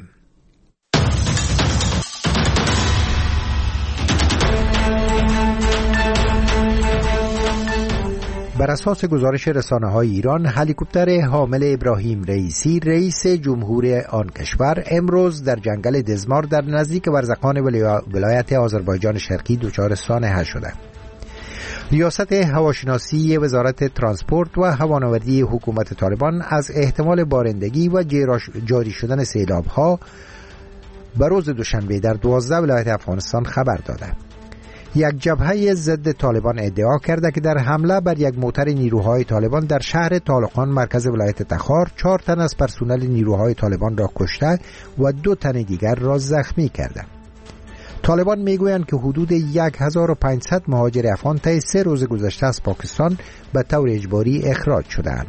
بر اساس گزارش رسانه‌های ایران، هلیکوپتر حامل ابراهیم رئیسی رئیس جمهور آن کشور امروز در جنگل دزمار در نزدیک ورزقان ولایت آذربایجان شرقی دچار سانحه شده. ریاست هواشناسی وزارت ترانسپورت و هوانوردی حکومت طالبان از احتمال بارندگی و جاری شدن سیلاب‌ها به روز دوشنبه در 12 ولایت افغانستان خبر داده. یک جبهه ضد طالبان ادعا کرده که در حمله بر یک موتر نیروهای طالبان در شهر طالقان مرکز ولایت تخار 4 تن از پرسنل نیروهای طالبان را کشته و 2 تن دیگر را زخمی کرده. طالبان میگویند که حدود 1500 مهاجر افغان طی 3 روز گذشته از پاکستان به طور اجباری اخراج شدند.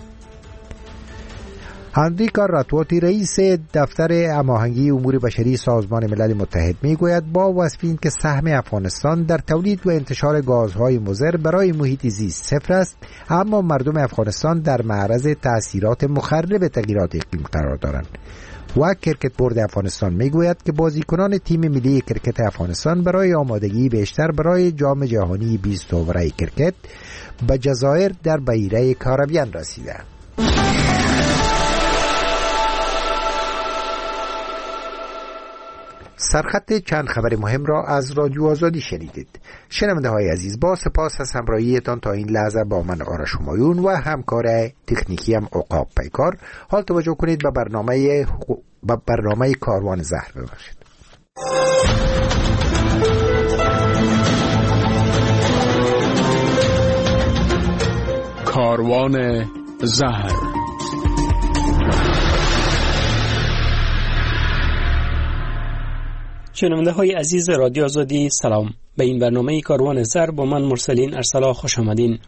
اندریکا راتواتی رئیس دفتر هماهنگی امور بشری سازمان ملل متحد میگوید با وصف این که سهم افغانستان در تولید و انتشار گازهای مضر برای محیط زیست صفر است، اما مردم افغانستان در معرض تأثیرات مخرب تغییرات اقلیم قرار دارند. و کرکت بورد افغانستان میگوید که بازیکنان تیم ملی کرکت افغانستان برای آمادگی بیشتر برای جام جهانی 20 اوور کرکت به جزایر در بحیره کارابیان رسیدند. سرخط چند خبر مهم را از رادیو آزادی شنیدید. شنونده های عزیز، با سپاس از همراهیتان تا این لحظه با من آرش همایون و همکار تکنیکی هم عقاب پیکار. حال توجه کنید به برنامه کاروان زهر ببخشید. کاروان زهر. شنونده های عزیز رادیو آزادی، سلام. به این برنامه کاروان زر با من مرسلین ارسلا خوش آمدین.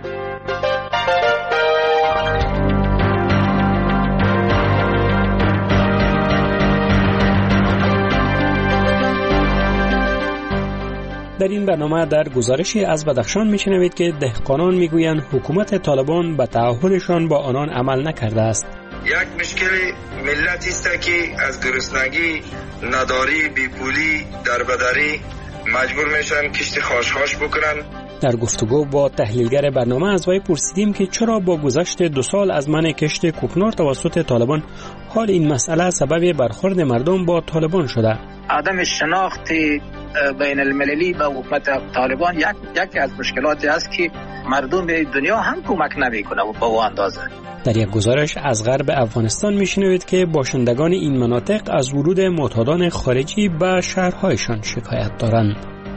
در این برنامه در گزارشی از بدخشان میشنوید که دهقانان میگویند حکومت طالبان به تعهدشان با آنان عمل نکرده است. یک مشکل ملتی است که از گرسنگی، نداری، بیپولی، دربدری مجبور میشن کشت خاش بکنن. در گفتگو با تحلیلگر برنامه از وی پرسیدیم که چرا با گذشت 2 سال از منع کشت کوکنار توسط طالبان حال این مسئله سبب برخورد مردم با طالبان شده. عدم شناخت بین المللی به حکومت طالبان یکی از مشکلاتی است که مردم به دنیا هم کمک نمیکنه و به اون اندازه. در یک گزارش از غرب افغانستان میشنوید که باشندگان این مناطق از ورود معتادان خارجی به شهرهایشان شکایت دارند.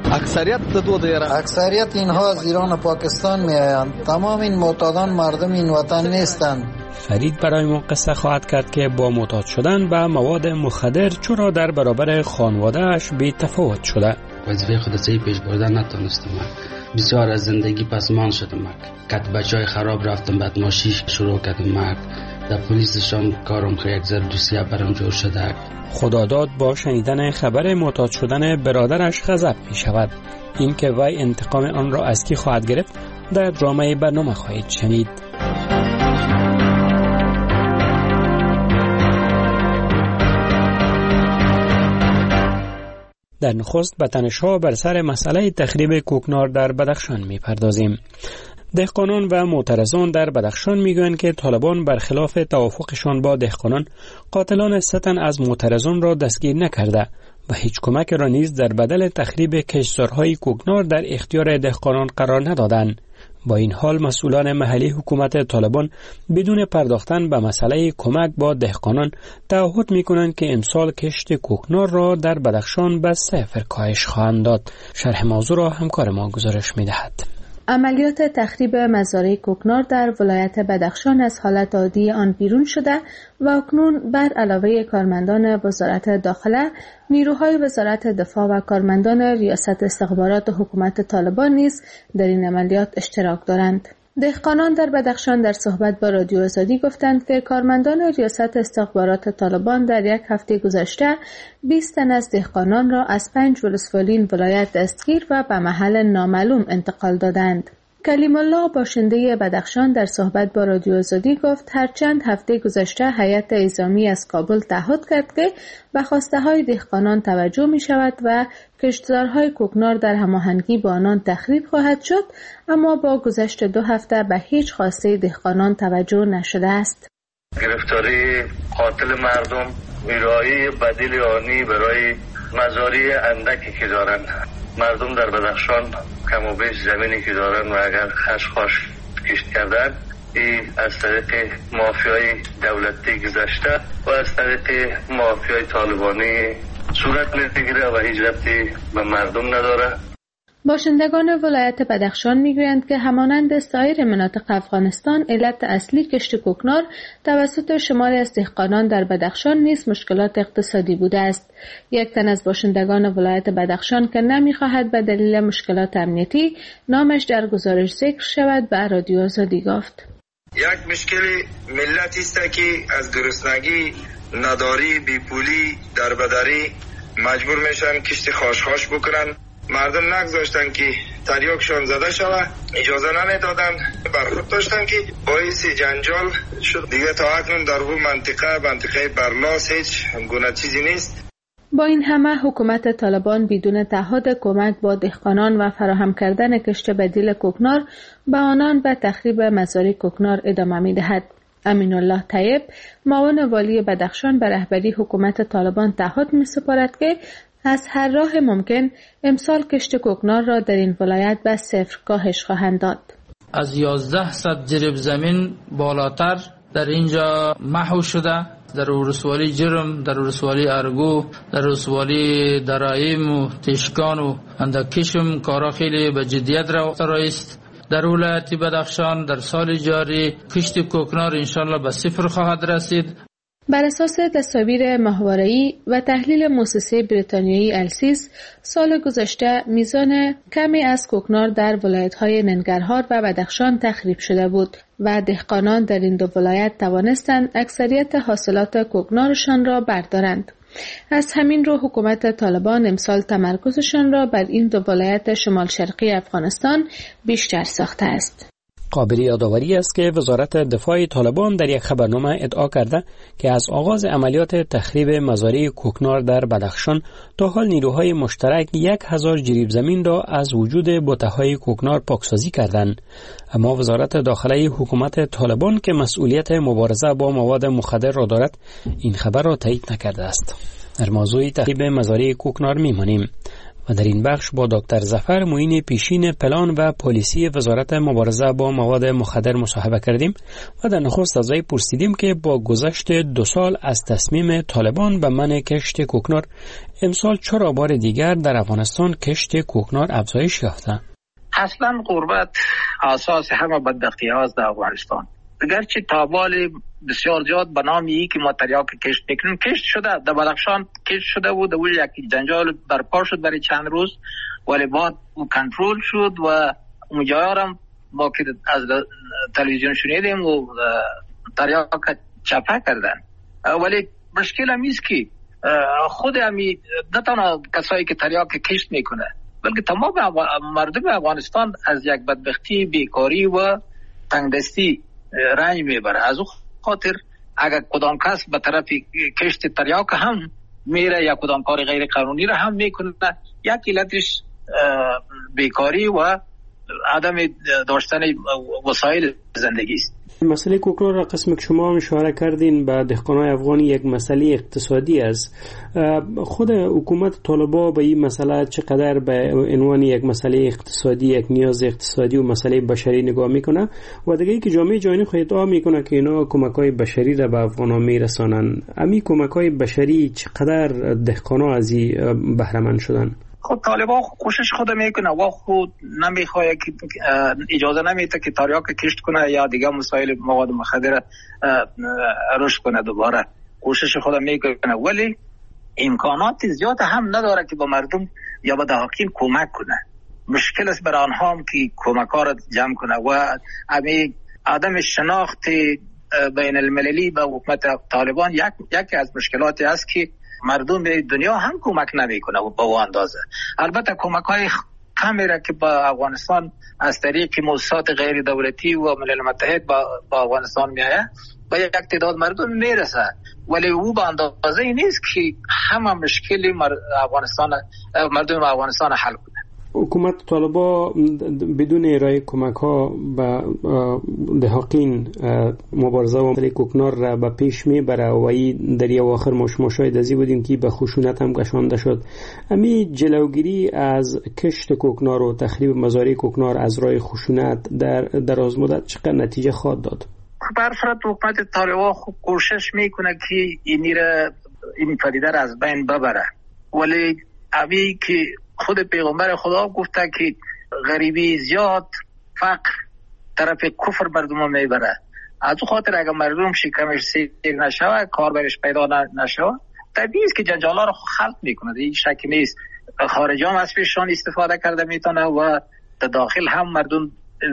اکثریت اینها از ایران و پاکستان می آیند. تمام این معتادان مردم این وطن نیستند. فرید برای ما قصه خواهد کرد که با معتاد شدن به مواد مخدر چرا در برابر خانواده‌اش بی تفاوت شده. وظیفه خود صحیح پیش بردن نتونستم. بسیار از زندگی پسمان شدم. کت بچهای خراب رفتم، بعد ماشیش شروع کردم. در پلیسشان کارم که یک ذره دوسیه برام جور شده. خداداد با شنیدن خبر معتاد شدن برادرش غضب می شود. این که وی انتقام آن را از کی خواهد گرفت در ادامه برنامه خواهید شنید. در نخست به تنش‌ها بر سر مسئله تخریب کوکنار در بدخشان می‌پردازیم. دهقانان و معترضان در بدخشان میگویند که طالبان برخلاف توافقشان با دهقانان قاتلان 3 تن از معترضان را دستگیر نکرده و هیچ کمک را نیز در بدل تخریب کشتزارهای کوکنار در اختیار دهقانان قرار ندادند. با این حال مسئولان محلی حکومت طالبان بدون پرداختن به مسئله کمک با دهقانان تعهد می‌کنند که امسال کشت کوکنار را در بدخشان به 0 کاهش خواهند داد. شرح موضوع را همکار ما گزارش می‌دهد. عملیات تخریب مزارع کوکنار در ولایت بدخشان از حالت عادی آن بیرون شده و اکنون بر علاوه کارمندان وزارت داخله، نیروهای وزارت دفاع و کارمندان ریاست استخبارات حکومت طالبان نیز در این عملیات اشتراک دارند. دهقانان در بدخشان در صحبت با رادیو آزادی گفتند که کارمندان ریاست استخبارات طالبان در یک هفته گذشته 20 تن از دهقانان را از 5 ولسوالی این ولایت دستگیر و به محل نامعلوم انتقال دادند. کلیم الله باشنده بدخشان در صحبت با رادیو آزادی گفت هرچند هفته گذشته هیئت اعزامی از کابل تعهد کرد که به خواسته‌های دهقانان توجه می‌شود و کشتزارهای کوکنار در هماهنگی با آنان تخریب خواهد شد، اما با گذشت 2 هفته به هیچ خواسته دهقانان توجه نشده است. گرفتاری قاتل مردم، میرایی بدیل آنی برای مزارع اندکی که دارند. مردم در بدخشان کم و بیش زمینی که دارن و اگر خشخاش کشت کردن این از طریق مافیای دولتی گذشته و از طریق مافیای طالبانی صورت میگیره و هیچ ربطی به مردم نداره. باشندگان ولایت بدخشان میگویند که همانند سایر مناطق افغانستان علت اصلی کشت کوکنار توسط شماری از دهقانان در بدخشان نیز مشکلات اقتصادی بوده است. یک تن از باشندگان ولایت بدخشان که نمیخواهد به دلیل مشکلات امنیتی نامش در گزارش ذکر شود به رادیو آزادی گفت. یک مشکل ملت است که از گرسنگی، نداری، بیپولی، دربدری مجبور میشن کشت خاش بکنن. مردم نگذاشتن که تریاکشان زده شود، اجازه نمیدادن، برخورد داشتن که باعث جنجال شد. دیگه تا اکنون در اون منطقه برلاس هیچ گونه چیزی نیست. با این همه حکومت طالبان بدون تعهد کمک با دهقانان و فراهم کردن کشت بدیل کوکنار به آنان به تخریب مزارع کوکنار ادامه می‌دهد. امین الله طیب معاون والی بدخشان به رهبری حکومت طالبان تعهد می‌سپارد که از هر راه ممکن امسال کشت کوکنار را در این ولایت به 0 کاهش خواهند داد. از 1100 جریب زمین بالاتر در اینجا محو شده. در ولسوالی جرم، در ولسوالی ارگو، در ولسوالی درایم و تشکان و اندکشم کارا خیلی به جدیت رفته است. در ولایت بدخشان در سال جاری کشت کوکنار انشالله به 0 خواهد رسید. بر اساس تصاویر ماهواره‌ای و تحلیل مؤسسه بریتانیایی السیس، سال گذشته میزان کمی از کوکنار در ولایت‌های ننگرهار و بدخشان تخریب شده بود و دهقانان در این 2 ولایت توانستند اکثریت حاصلات کوکنارشان را بردارند. از همین رو حکومت طالبان امسال تمرکزشان را بر این 2 ولایت شمال شرقی افغانستان بیشتر ساخته است. قابل یادآوری است که وزارت دفاع طالبان در یک خبرنامه ادعا کرده که از آغاز عملیات تخریب مزارع کوکنار در بدخشان تا حال نیروهای مشترک 1000 جریب زمین را از وجود بوته‌های کوکنار پاکسازی کردند. اما وزارت داخله حکومت طالبان که مسئولیت مبارزه با مواد مخدر را دارد این خبر را تایید نکرده است. در موضوع تخریب مزارع کوکنار می‌مانیم و در این بخش با دکتر ظفر معین پیشین پلان و پلیسی وزارت مبارزه با مواد مخدر مصاحبه کردیم و در نخست از وی پرسیدیم که با گذشت 2 سال از تصمیم طالبان به منع کشت کوکنار امسال چرا بار دیگر در افغانستان کشت کوکنار افزایش یافته؟ اصلا غربت اساس همه بدبختی هاست در افغانستان. اگرچه تابال بسیار زیاد به نام که ما تریاک کشت میکنیم کشت شده، در بدخشان کشت شده بود، اول یک جنجال برپا شد برای چند روز ولی بعد کنترل شد و مجاورم ما که از تلویزیون شنیدیم و تریاک چپه کردن. ولی مشکل همیست که خود همی نه تنها کسایی که تریاک کشت میکنه بلکه تمام مردم افغانستان از یک بدبختی، بیکاری و تنگدستی رنج میبره. از اون خاطر اگر کدام کس به طرف کشت تریاک هم میره یا کدام کار غیر قانونی را هم میکنه، یک علتش بیکاری و عدم داشتن وسایل زندگی است. مسئله کوکنار را قسم که شما هم اشاره کردین به دهقانای افغانی یک مسئله اقتصادی است. خود حکومت طالبان به این مسئله چقدر به عنوان یک مسئله اقتصادی، یک نیاز اقتصادی و مسئله بشری نگاه میکنه و دیگه ای که جامعه جهانی خود ادعا میکنه که اینا کمک‌های بشری را به افغان‌ها میرسانن، امی کمک‌های بشری چقدر دهقانا از این بهره مند شدن؟ خب طالبان کوشش خود میکنه و خود نمیخواد که اجازه نمیده که تریاک کشت کنه یا دیگه مسائل مواد مخدر رشد کنه. دوباره کوشش خود میکنه ولی امکانات زیاد هم نداره که با مردم یا با دهقان کمک کنه. مشکل است برای آنها هم که کمک ها را جمع کنه و همین عدم شناخت بین المللی به حکومت طالبان یکی از مشکلاتی است که مردم به دنیا هم کمک نمیکنه و با اندازه. البته کمک های کمی را که با افغانستان از طریق مؤسسات غیر دولتی و ملل متحد با افغانستان میآید با یک تعداد مردم میرسه، ولی او به اندازه نیست که همه مشکل مردم افغانستان حل کنه. حکومت طالبان بدون ارائه کمک ها به دهقان مبارزه و مسئله کوکنار را به پیش میبره و این در اواخر ما شاهد ازی بودیم که به خشونت هم کشانده شد. امی جلوگیری از کشت کوکنار و تخریب مزارع کوکنار از راه خشونت در دراز مدت چقدر نتیجه خواهد داد؟ برفرض حکومت طالبان خوب کوشش میکنه که این پدیده را از بین ببره، ولی امی که خود پیغمبر خدا گفته که غریبی زیاد فقر طرف کفر مردم میبره. از او خاطر اگر مردم شکمش سیر نشوه، کار برش پیدا نشوه، طبیعی است که جنجالا رو خلق میکنه. این شک نیست. خارجی هم از پیششان استفاده کرده میتونه و داخل هم مردم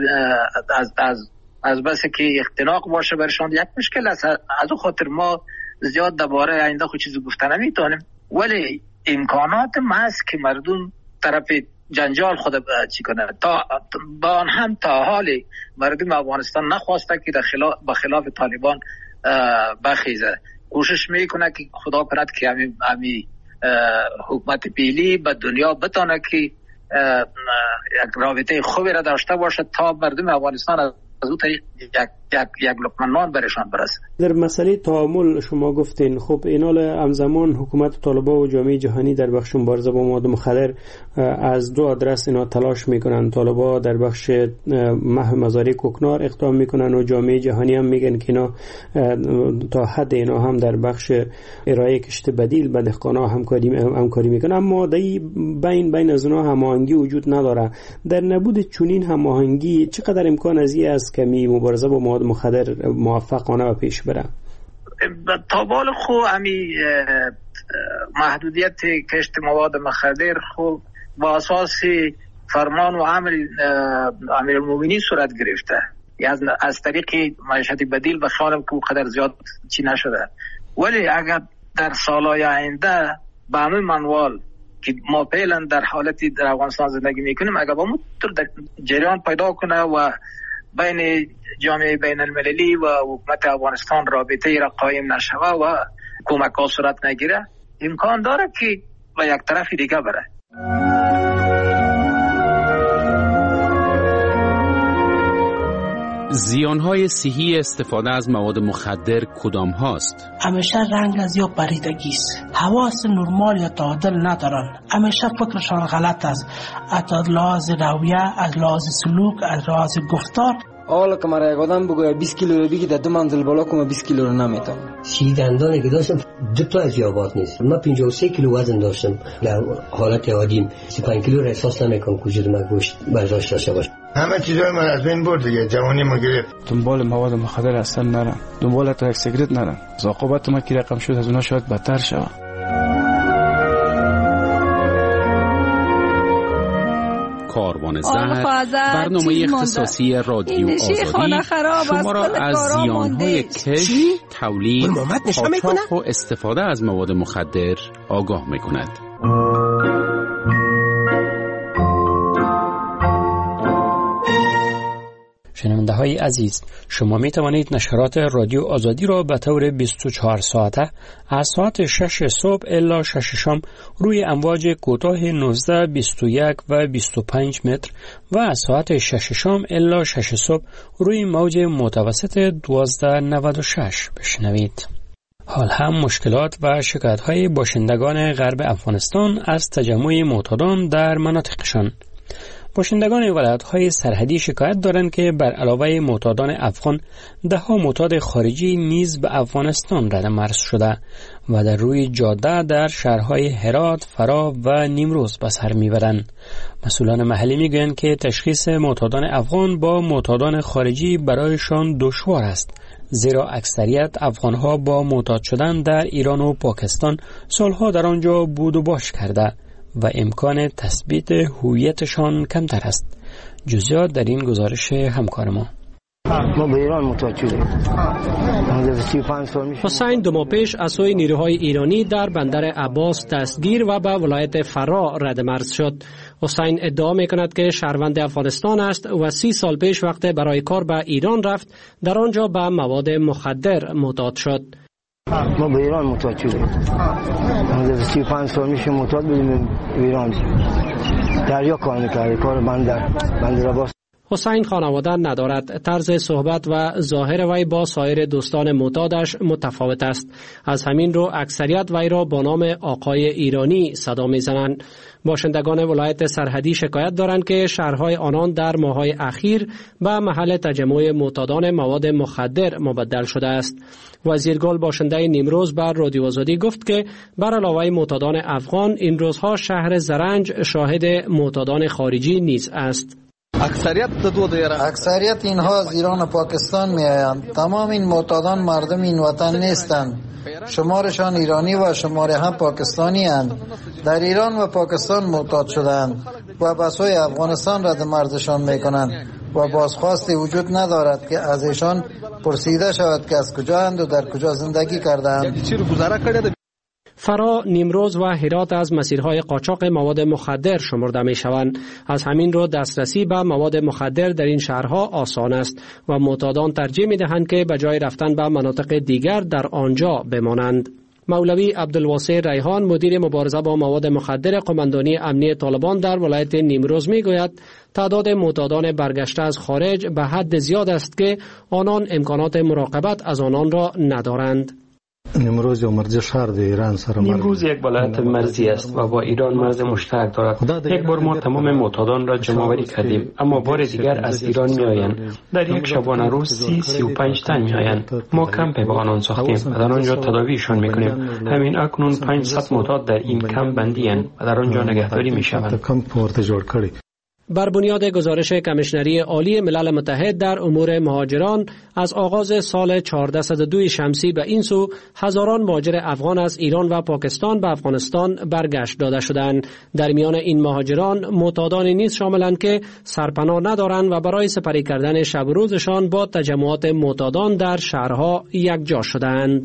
از بس که اختناق باشه برشان یک مشکل است. از او خاطر ما زیاد درباره آینده خود چیزی گفته نمیتونیم، ولی امکانات ما است که مردم طرف جنجال خود چی کنه. با هم تا حالی مردم افغانستان نخواسته که با خلاف طالبان بخیزه. کوشش میکنه که خدا کند که همی حکومت پیلی به دنیا بتانه که یک رابطه خوبی را داشته باشه تا مردم افغانستان از اون طریق یک لقمه نان برشان برسه. در مسئله تعامل شما گفتین، خب اینال همزمان حکومت طالبان و جامعه جهانی در بخش مبارزه با مواد مخدر از دو آدرس اینا تلاش میکنن. طالبان در بخش محو مزارع کوکنار اقدام میکنن و جامعه جهانی هم میگن که اینا تا حد اینا هم در بخش ارائه کشت بدیل به دهقانا همکاری میکنن، اما بین از اونها هماهنگی وجود نداره. در نبود چنین هماهنگی چقدر امکان از این است که مبارزه با مواد مخدر موفقانه و پیش بره؟ تا بال خو امی محدودیت کشت مواد مخدر خو با اساس فرمان و امیرالمومنین صورت گرفته. از طریق معیشت بدیل بخوانم که قدر زیاد چی نشده، ولی اگر در سالهای آینده به همین منوال که ما فعلا در حالتی در افغانستان زندگی میکنیم اگر با مطور جریان پیدا کنه و بین جامعه بین المللی و حکومت افغانستان رابطه را قایم نشوه و کمک ها صورت نگیره، امکان داره که به یک طرف دیگه بره. زیانهای صحی استفاده از مواد مخدر کدام هاست؟ همیشه رنگ از یا پریدگی است. حواس نرمال یا تعادل ندارن. همیشه فکرشان غلط است. از لحاظ رویه، از لحاظ سلوک، از لحاظ گفتار. حالا که مرا یک آدم بگوید 20 کیلو رو بگی در 2 منزل بالا کنم 20 کیلو رو نمیتونم. دندانی که داشتم 2 تا از یابات نیست. من 53 کیلو وزن داشتم. در حالت عادیم 35 کیلو رو احساس نمیکنم که وجود من گوشت برداشت داشته باشه. همه چیزای من از بین برد دیگه. جوانی ما گرفت. دنبال مواد مخدر اصلا نرم. دنبال تریک سیگرت نرم. عاقبت ما که رقم شد از اونها شاید بدتر شوه. کاروان زهر برنامه اختصاصی رادیو آزادی شما را از زیانهای کشت، تولید، قاچاق و استفاده از مواد مخدر آگاه می‌کند. شنونده های عزیز، شما می توانید نشرات رادیو آزادی را به طور 24 ساعته از ساعت 6 صبح الی 6 شام روی امواج کوتاه 19، 21 و 25 متر و از ساعت 6 شام الی 6 صبح روی موج متوسط 1296 بشنوید. حال هم مشکلات و شکایت‌های باشندگان غرب افغانستان از تجمع معتادان در مناطقشان. باشندگان ولایت‌های سرحدی شکایت دارند که بر علاوه معتادان افغان، ده‌ها معتاد خارجی نیز به افغانستان ردمرز شده و در روی جاده در شهرهای هرات، فرا و نیمروز به سر میبرند. مسئولان محلی میگویند که تشخیص معتادان افغان با معتادان خارجی برایشان دشوار است، زیرا اکثریت افغانها با معتاد شدن در ایران و پاکستان سالها در آنجا بود و باش کرده و امکان تثبیت هویتشان کمتر است. جزئیات در این گزارش همکار ما. ما به ایران معتاد شدیم. حسین 2 ماه پیش از سوی نیروهای ایرانی در بندر عباس دستگیر و به ولایت فرا ردمرز شد. حسین ادعا میکند که شهروند افغانستان است و 30 سال پیش وقت برای کار به ایران رفت، در آنجا به مواد مخدر معتاد شد. ما به ایران معتاد شدیم. ما 35 سال میشه معتاد بودیم ایران. دریا کار میکردیم، کار بندر عباس. حسین خانواده ندارد. طرز صحبت و ظاهر وی با سایر دوستان معتادش متفاوت است. از همین رو اکثریت وی را با نام آقای ایرانی صدا میزنند. باشندگان ولایت سرحدی شکایت دارند که شهرهای آنان در ماه‌های اخیر به محل تجمع معتادان مواد مخدر مبدل شده است. وزیرگل باشنده نیمروز بر رادیو آزادی گفت که بر علاوه معتادان افغان، این روزها شهر زرنج شاهد معتادان خارجی نیز است. اکثریت اینها از ایران و پاکستان می آیند. تمام این معتادان مردم این وطن نیستند. شمارشان ایرانی و شماره هم پاکستانی اند. در ایران و پاکستان معتاد شدند و به سوی افغانستان ردمرزشان می کنند و بازخواستی وجود ندارد که از ایشان پرسیده شود که از کجا اند و در کجا زندگی کردند. فرا، نیمروز و هرات از مسیرهای قاچاق مواد مخدر شمرده می شوند. از همین رو دسترسی به مواد مخدر در این شهرها آسان است و معتادان ترجیح می دهند که به جای رفتن به مناطق دیگر در آنجا بمانند. مولوی عبدالواسع ریحان، مدیر مبارزه با مواد مخدر قماندانی امنی طالبان در ولایت نیمروز می گوید تعداد معتادان برگشته از خارج به حد زیاد است که آنان امکانات مراقبت از آنان را ندارند. نیمروز یا مرز شهر در ایران سره نیمروز یک ولایت مرزی است و با ایران مرز مشترک دارد. یک بار ما تمام معتادان را جمع آوری کردیم، اما بار دیگر از ایران می آیند. در یک شبانه روز 30-35 تن می آیند. ما کمپ با آنان ساختیم و در آنجا تداویشان می کنیم. همین اکنون 500 معتاد در این کمپ بندی اند و در آنجا نگهداری می شوند. بر بنیاد گزارش کمیشنری عالی ملل متحد در امور مهاجران، از آغاز سال 1402 شمسی به این سو هزاران مهاجر افغان از ایران و پاکستان به افغانستان برگشت داده شدند. در میان این مهاجران معتادانی نیز شاملند که سرپناه ندارند و برای سپری کردن شب و روزشان با تجمعات معتادان در شهرها یکجا شدند.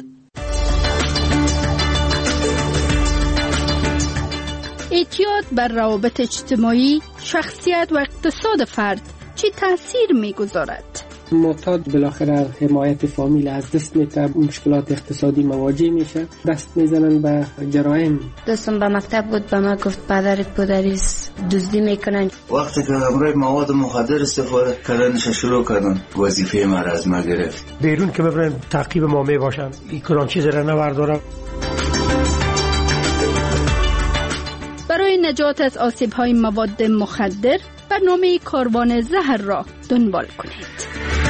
اعتیاد بر روابط اجتماعی، شخصیت و اقتصاد فرد چه تأثیر می‌گذارد؟ معتاد بالاخره حمایت فامیل از دست میده، مشکلات اقتصادی مواجه میشه، دست میزنن به جرایم. دوستم به مکتب بود، به ما گفت پدرت پدریس دزدی میکنن. وقتی که برای مواد مخدر استفاده کردنش شروع کردن، وظیفه ما را از ما گرفت. بیرون که ببرن تعقیب ما میباشن، این کدام چیز را نبردارم. برای نجات از آسیب‌های مواد مخدر، برنامه کاروان زهر را دنبال کنید.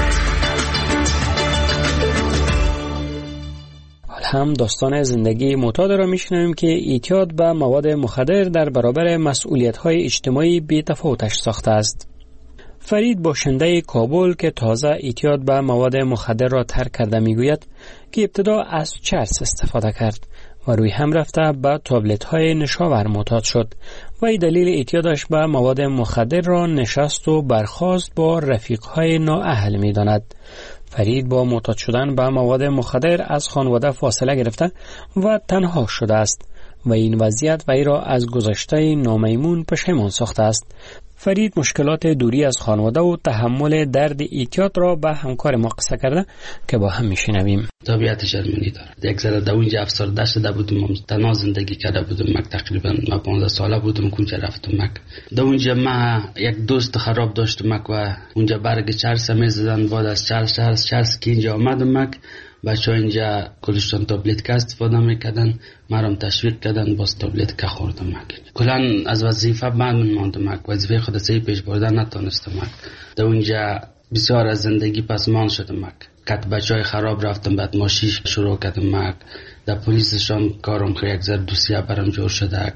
حال هم داستان زندگی معتاد را میشنویم که اعتیاد به مواد مخدر در برابر مسئولیت‌های اجتماعی بی تفاوتش ساخته است. فرید باشنده کابل که تازه اعتیاد به مواد مخدر را ترک کرده میگوید که ابتدا از چرس استفاده کرد و روی هم رفته به تابلت‌های نشاور معتاد شد و این دلیل اعتیادش به مواد مخدر را نشست و برخاست با رفیق‌های نااهل می‌داند. فرید با معتاد شدن به مواد مخدر از خانواده فاصله گرفته و تنها شده است و این وضعیت وی را از گذشته نامیمون پشیمان ساخته است. فرید مشکلات دوری از خانواده و تحمل درد اعتیاد را به همکار ما قصه کرده که با هم میشنویم. طبیعت جرمنی دارد. یک ذره در اونجا افسرده شده بودم، تنها زندگی کرده بودم. تقریبا من 15 ساله بودم که اونجا رفتم مک. در اونجا من یک دوست خراب داشتم مک و اونجا برگ چرس میزدن. بعد از چرس که اینجا آمدم مک، بچه ها اینجا کلشتان تابلت که استفاده میکردن، مرام تشویق کردن، باز تابلت که خوردم مک. کلان از وظیفه بند ماندم مک، وظیفه خود صحیح پیش بردن نتونستم مک. در اونجا بسیار از زندگی پسمان شدم مک. کت بچه های خراب رفتم، بعد ماشیش شروع کردم مک. در پلیسشان کارم که یک ذره دوسیه برام جور شده.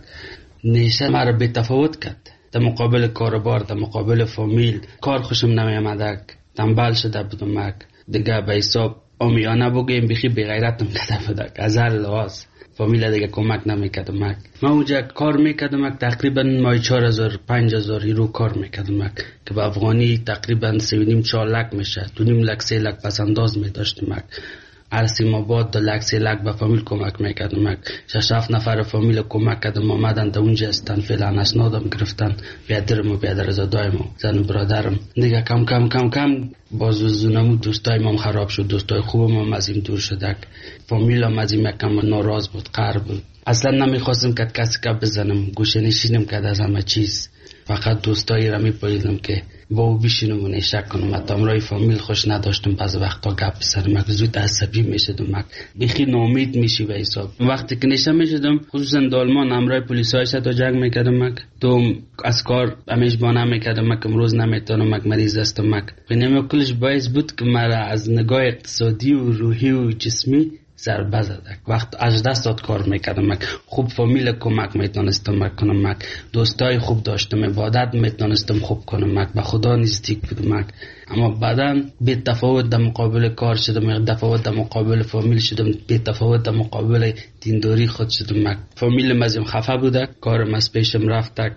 نیشه مرا به تفاوت کرد. در مقابل کاربار، در مقابل فامیل کار خوشم نمیامده. تنبل شده بودم مک. دیگه به حساب آمیانه بگیم بخی بغیرتم کده بودک. از هر لحاظ فامیل دیگه کمک نمیکردم مک. من اونجا کار میکردم مک، تقریبا مای 4000-5000 یورو کار میکردم مک که به افغانی تقریبا 3.5-4 لک میشه. 2.5 لک 3 لک پس انداز میداشتم مک. ارسیم آباد 2 لک 3 لک به فامیل کمک میکردم مک. 6-7 نفر فامیل کمک کردم آمدن در اونجا استن، فعلا اسنادم گرفتن، بیادرم و بیادرزادایم و زن و برادرم. دیگه کم بازوزونمو دوستای ما خراب شد، دوستای خوبم هم از این دور شدک. فامیلم از این یکم ناراض بود، قهر بود. اصلا نمیخواستم که کسی که بزنم، گوشه نشینم کرد از همه چیز. فقط دوستایی را میپاییدم که با او بشینم و نشک کنم. حتی امرای فامیل خوش نداشتم، بعض وقتا گپ بزنم، زود عصبی میشدم، بخی ناامید میشی به حساب. وقتی که نشه میشدم، خصوصا دالمان امرای پلیسای تا جنگ میکردم، تو از کار همیش بانه میکردم که امروز نمیتونم، مریض هستم. اینم کلش باعث بود که مرا از نگاه اقتصادی و روحی و جسمی ضربه زده. وقت 18 ساعت کار میکردم، خوب فامیل کمک میتونستم کنم، دوستای خوب داشتم، عبادت میتونستم خوب کنم، به خدا نزدیک بودم. اما بعدا بی تفاوت در مقابل کار شدم، تفاوت در مقابل فامیل شدم، بی تفاوت در مقابل دینداری خود شدم. فامیل مزیم خفه بوده، کارم از پیشم رفته.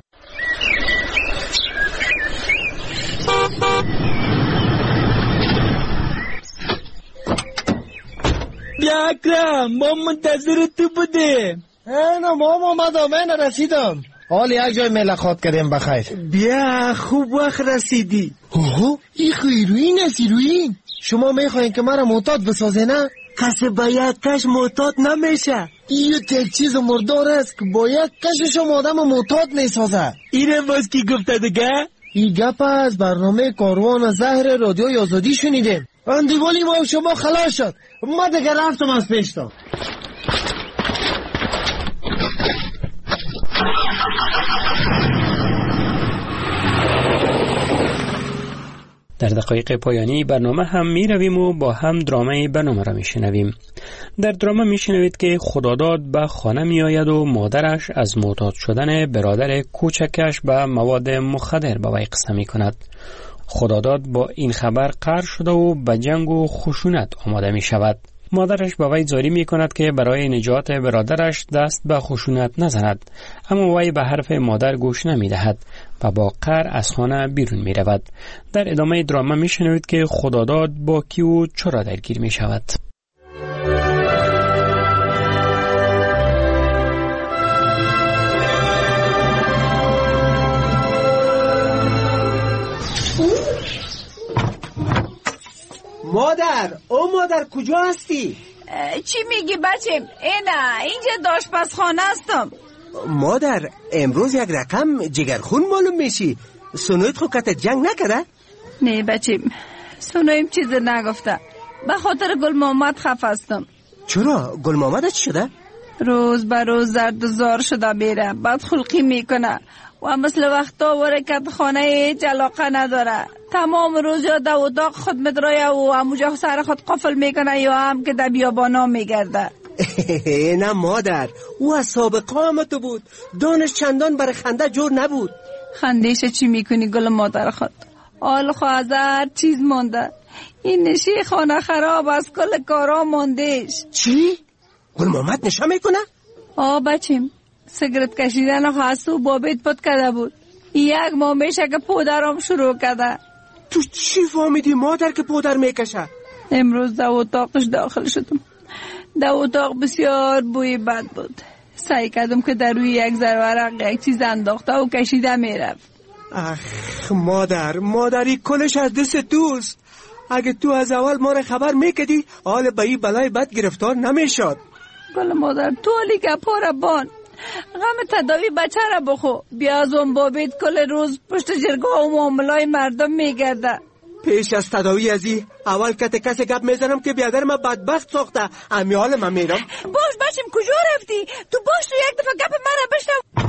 بیا اکرم، ما منتظر تو بودیم. نه مام آمدم، من رسیدم. حال یک جای ملاقات کردیم بخیر. بیا خوب وقت رسیدی. اوه این هیروین است. هیروین شما میخواین که مرا معتاد بسازه نه؟ کسی با یک کش معتاد نمیشه. این یک چیز مردار است که با یک کش شما آدم معتاد میسازه. اینه باز کی گفته دیگه؟ این گپ از برنامه کاروان زهر رادیوی آزادی شنیدیم. اندیوالی ما شما خلاص شد. ما دیگه رفتم از پیشتا. در دقایق پایانی برنامه هم می رویم و با هم درامه برنامه را می شنویم. در درامه می شنوید که خداداد به خانه می آید و مادرش از معتاد شدن برادر کوچکش به مواد مخدر به وی قصه می کند. خداداد با این خبر قهر شده و به جنگ و خشونت آماده می شود. مادرش به وی زاری می کند که برای نجات برادرش دست به خشونت نزند، اما وی به حرف مادر گوش نمی دهد و با قهر از خانه بیرون می رود. در ادامه دراما می شنوید که خداداد با کی و چرا درگیر می شود. مادر، مادر کجا هستی؟ چی میگی بچم؟ اینجا آشپزخانه هستم. مادر امروز یک رقم جگرخون معلوم میشی. سنویت خو کت جنگ نکرده؟ نه بچم، سنویم چیز نگفته. به خاطر گل محمد خفه هستم. چرا؟ گل محمد چی شده؟ روز به روز زرد زار شده میره، بد خلقی میکنه و مثل وقتا ورکت خانه هیچ علاقه نداره. تمام روز یا در اتاق خود مدرایه و همونجا سر خود قفل میکنه یا هم که در بیابانا میگرده. نه مادر، او از سابقه آمده بود، دانش چندان برای خنده جور نبود. خندیش چی میکنی گل مادر خود؟ آل خواهد هر چیز مانده. این نشی خانه خراب از کل کارا ماندهش. چی؟ گل محمد نشه میکنه؟ بچیم، سیگرت کشیدن خواستو با بیت پت کرده بود. یک ماه میشه که پودرم شروع کرده. تو چی فهمیدی مادر که پودر میکشه؟ امروز در اتاقش داخل شدم. در اتاق بسیار بوی بد بود. سعی کردم که در روی یک ورق یک چیز انداخته و کشیده میرفت. اخ مادری کلش از دست توست. اگه تو از اول ما را خبر میکدی حال به این بلای بد گرفتار نمیشد. گل مادر تو علی گپا را بان، غم تداوی بچه را بخو. بیا از اون بابید کل روز پشت جرگاه و معاملای مردم میگرده. پیش از تداوی ازی اول کسی گپ میزنم که بیادر من بدبخت ساخته. امی حال من میرم. باش باشیم کجا رفتی؟ تو باش تو یک دفعه گپ من را بشنو.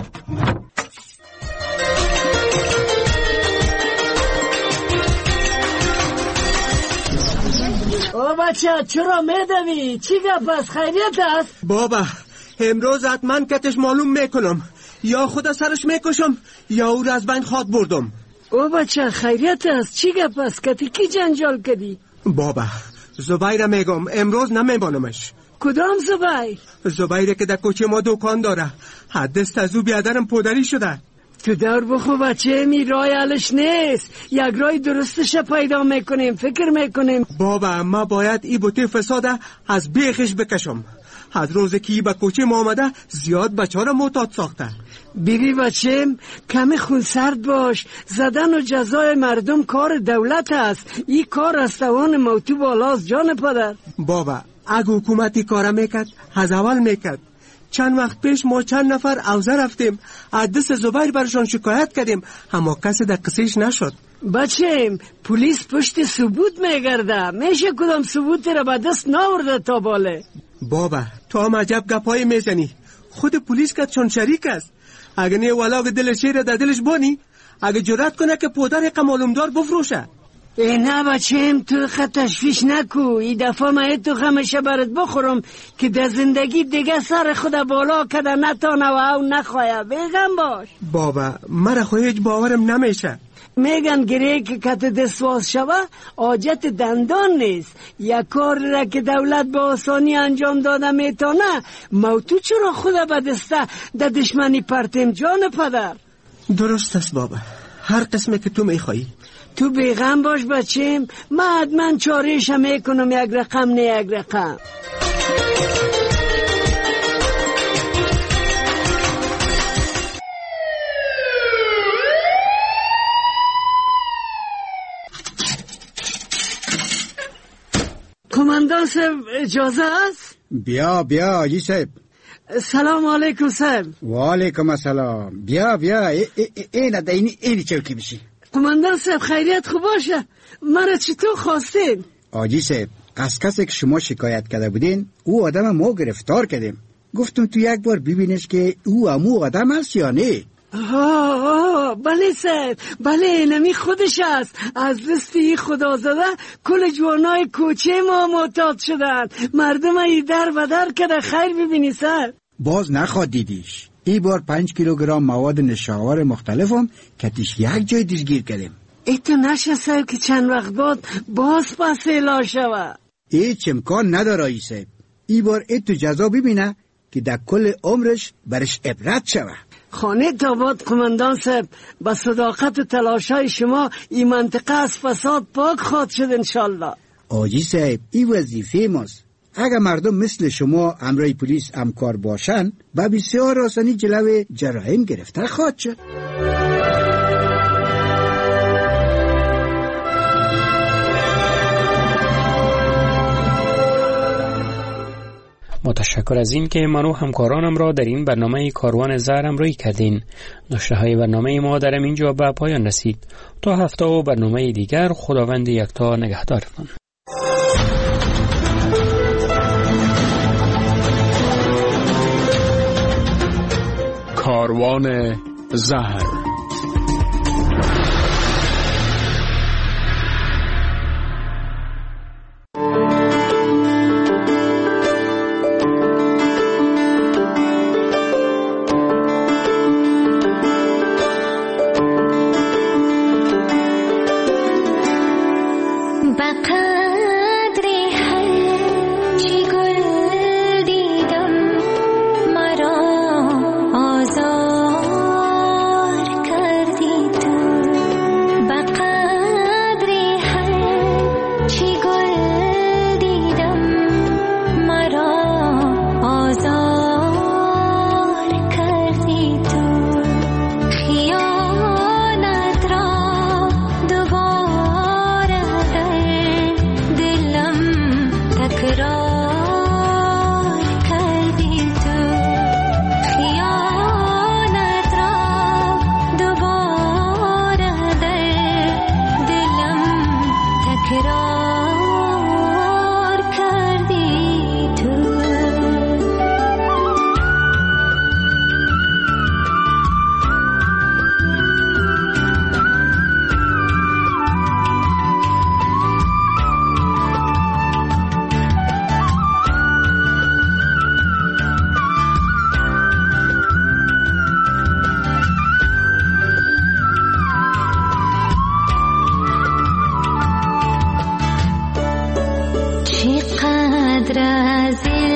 او بچه چرا میدوی؟ چی گپ است؟ خیریت است؟ بابا امروز حتما کتش معلوم میکنم، یا خدا سرش میکشم یا او را از بین خاک بردم. او بچه خیریت است؟ چی گپ است؟ کتی کی جنجال کدی؟ بابا زبیر میگم امروز نمیبانمش. کدام زبیر؟ زبیر که در کوچه ما دکان داره. حدست از او بیادرم پدری شده. تو دور بخو بچه، می رای علش نیست. یک رای درستش پیدا میکنیم، فکر میکنیم. بابا ما باید ای بوته فساده از بیخش بکشم. از روز که ای به کوچه ما آمده زیاد بچه ها را معتاد ساخته. بیبی بچم کمی خونسرد باش. زدن و جزای مردم کار دولت است. ای کار از توان موتو بالاست جان پدر. بابا اگه حکومتی کار میکرد از اول میکرد. چند وقت پیش ما چند نفر اوزه رفتیم، از دست زبیر برشان شکایت کردیم، اما کسی در قصیش نشد. بچم پلیس پشت ثبوت میگرده، میشه کدام ثبوت را به دست ناورده تا باله. بابا تو هم عجب گپای میزنی. خود پلیس که چون شریک است. اگه نه ولاغ دل شیر در دلش بانی، اگه جرأت کنه که پدر یک معلومدار بفروشه. نه بچم تو خط تشویش نکو. این دفعه من تو خمشه برات بخورم که در زندگی دیگه سر خود بالا کده نتانه و او نخواه. بگم باش. بابا مرا خو هیچ باورم نمیشه. میگن گره که کت دستواز شوه حاجت دندان نیست. یک کار را که دولت به آسانی انجام داده میتونه، موتو چرا خود به دسته در دشمنی پرتیم جان پدر؟ درست است بابا، هر قسمه که تو میخوایی. تو بیغم باش بچیم، من چاریش میکنم یک رقم نه یک رقم. کماندان صاحب اجازه است؟ بیا آجی صاحب. سلام علیکم صاحب. و علیکم السلام. بیا این چوکی بشی. کماندان صاحب خیریت خوب باشه. مرا چطور خواستین؟ آجی صاحب از کسی که شما شکایت کرده بودین او آدم ما گرفتار کردیم. گفتم تو یک بار ببینش که او امو آدم است یا نه. بله صاحب، بله نمی خودش است. از دستی خدا زده کل جوانای کوچه ما معتاد شدن. مردم ای در و در کده. خیر ببینی صاحب. باز نخواد دیدیش. ای بار 5 کیلوگرم مواد نشاور مختلف هم کتیش یک جای دستگیر کردیم. ای تو نشه صاحب که چند وقت بعد باز پس اعلان شوه. هیچ امکان نداره ای صاحب. ای بار ای تو جزا ببینه که در کل عمرش برش عبرت شوه. خانه تاباد کماندان صاحب، با صداقت و تلاشای شما این منطقه از فساد پاک خواد شد انشالله. آجی صاحب این وظیفه ماست. اگر مردم مثل شما امرای پلیس همکار باشن با بسیار آسانی جلوی جرایم گرفته خواهد شد. متشکر از این که من و همکارانم را در این برنامه کاروان زهر همراهی کردین. نشره های برنامه ما در اینجا به پایان رسید. تا هفته و برنامه دیگر خداوند یکتا نگهدارتان. کاروان زهر. چقدر از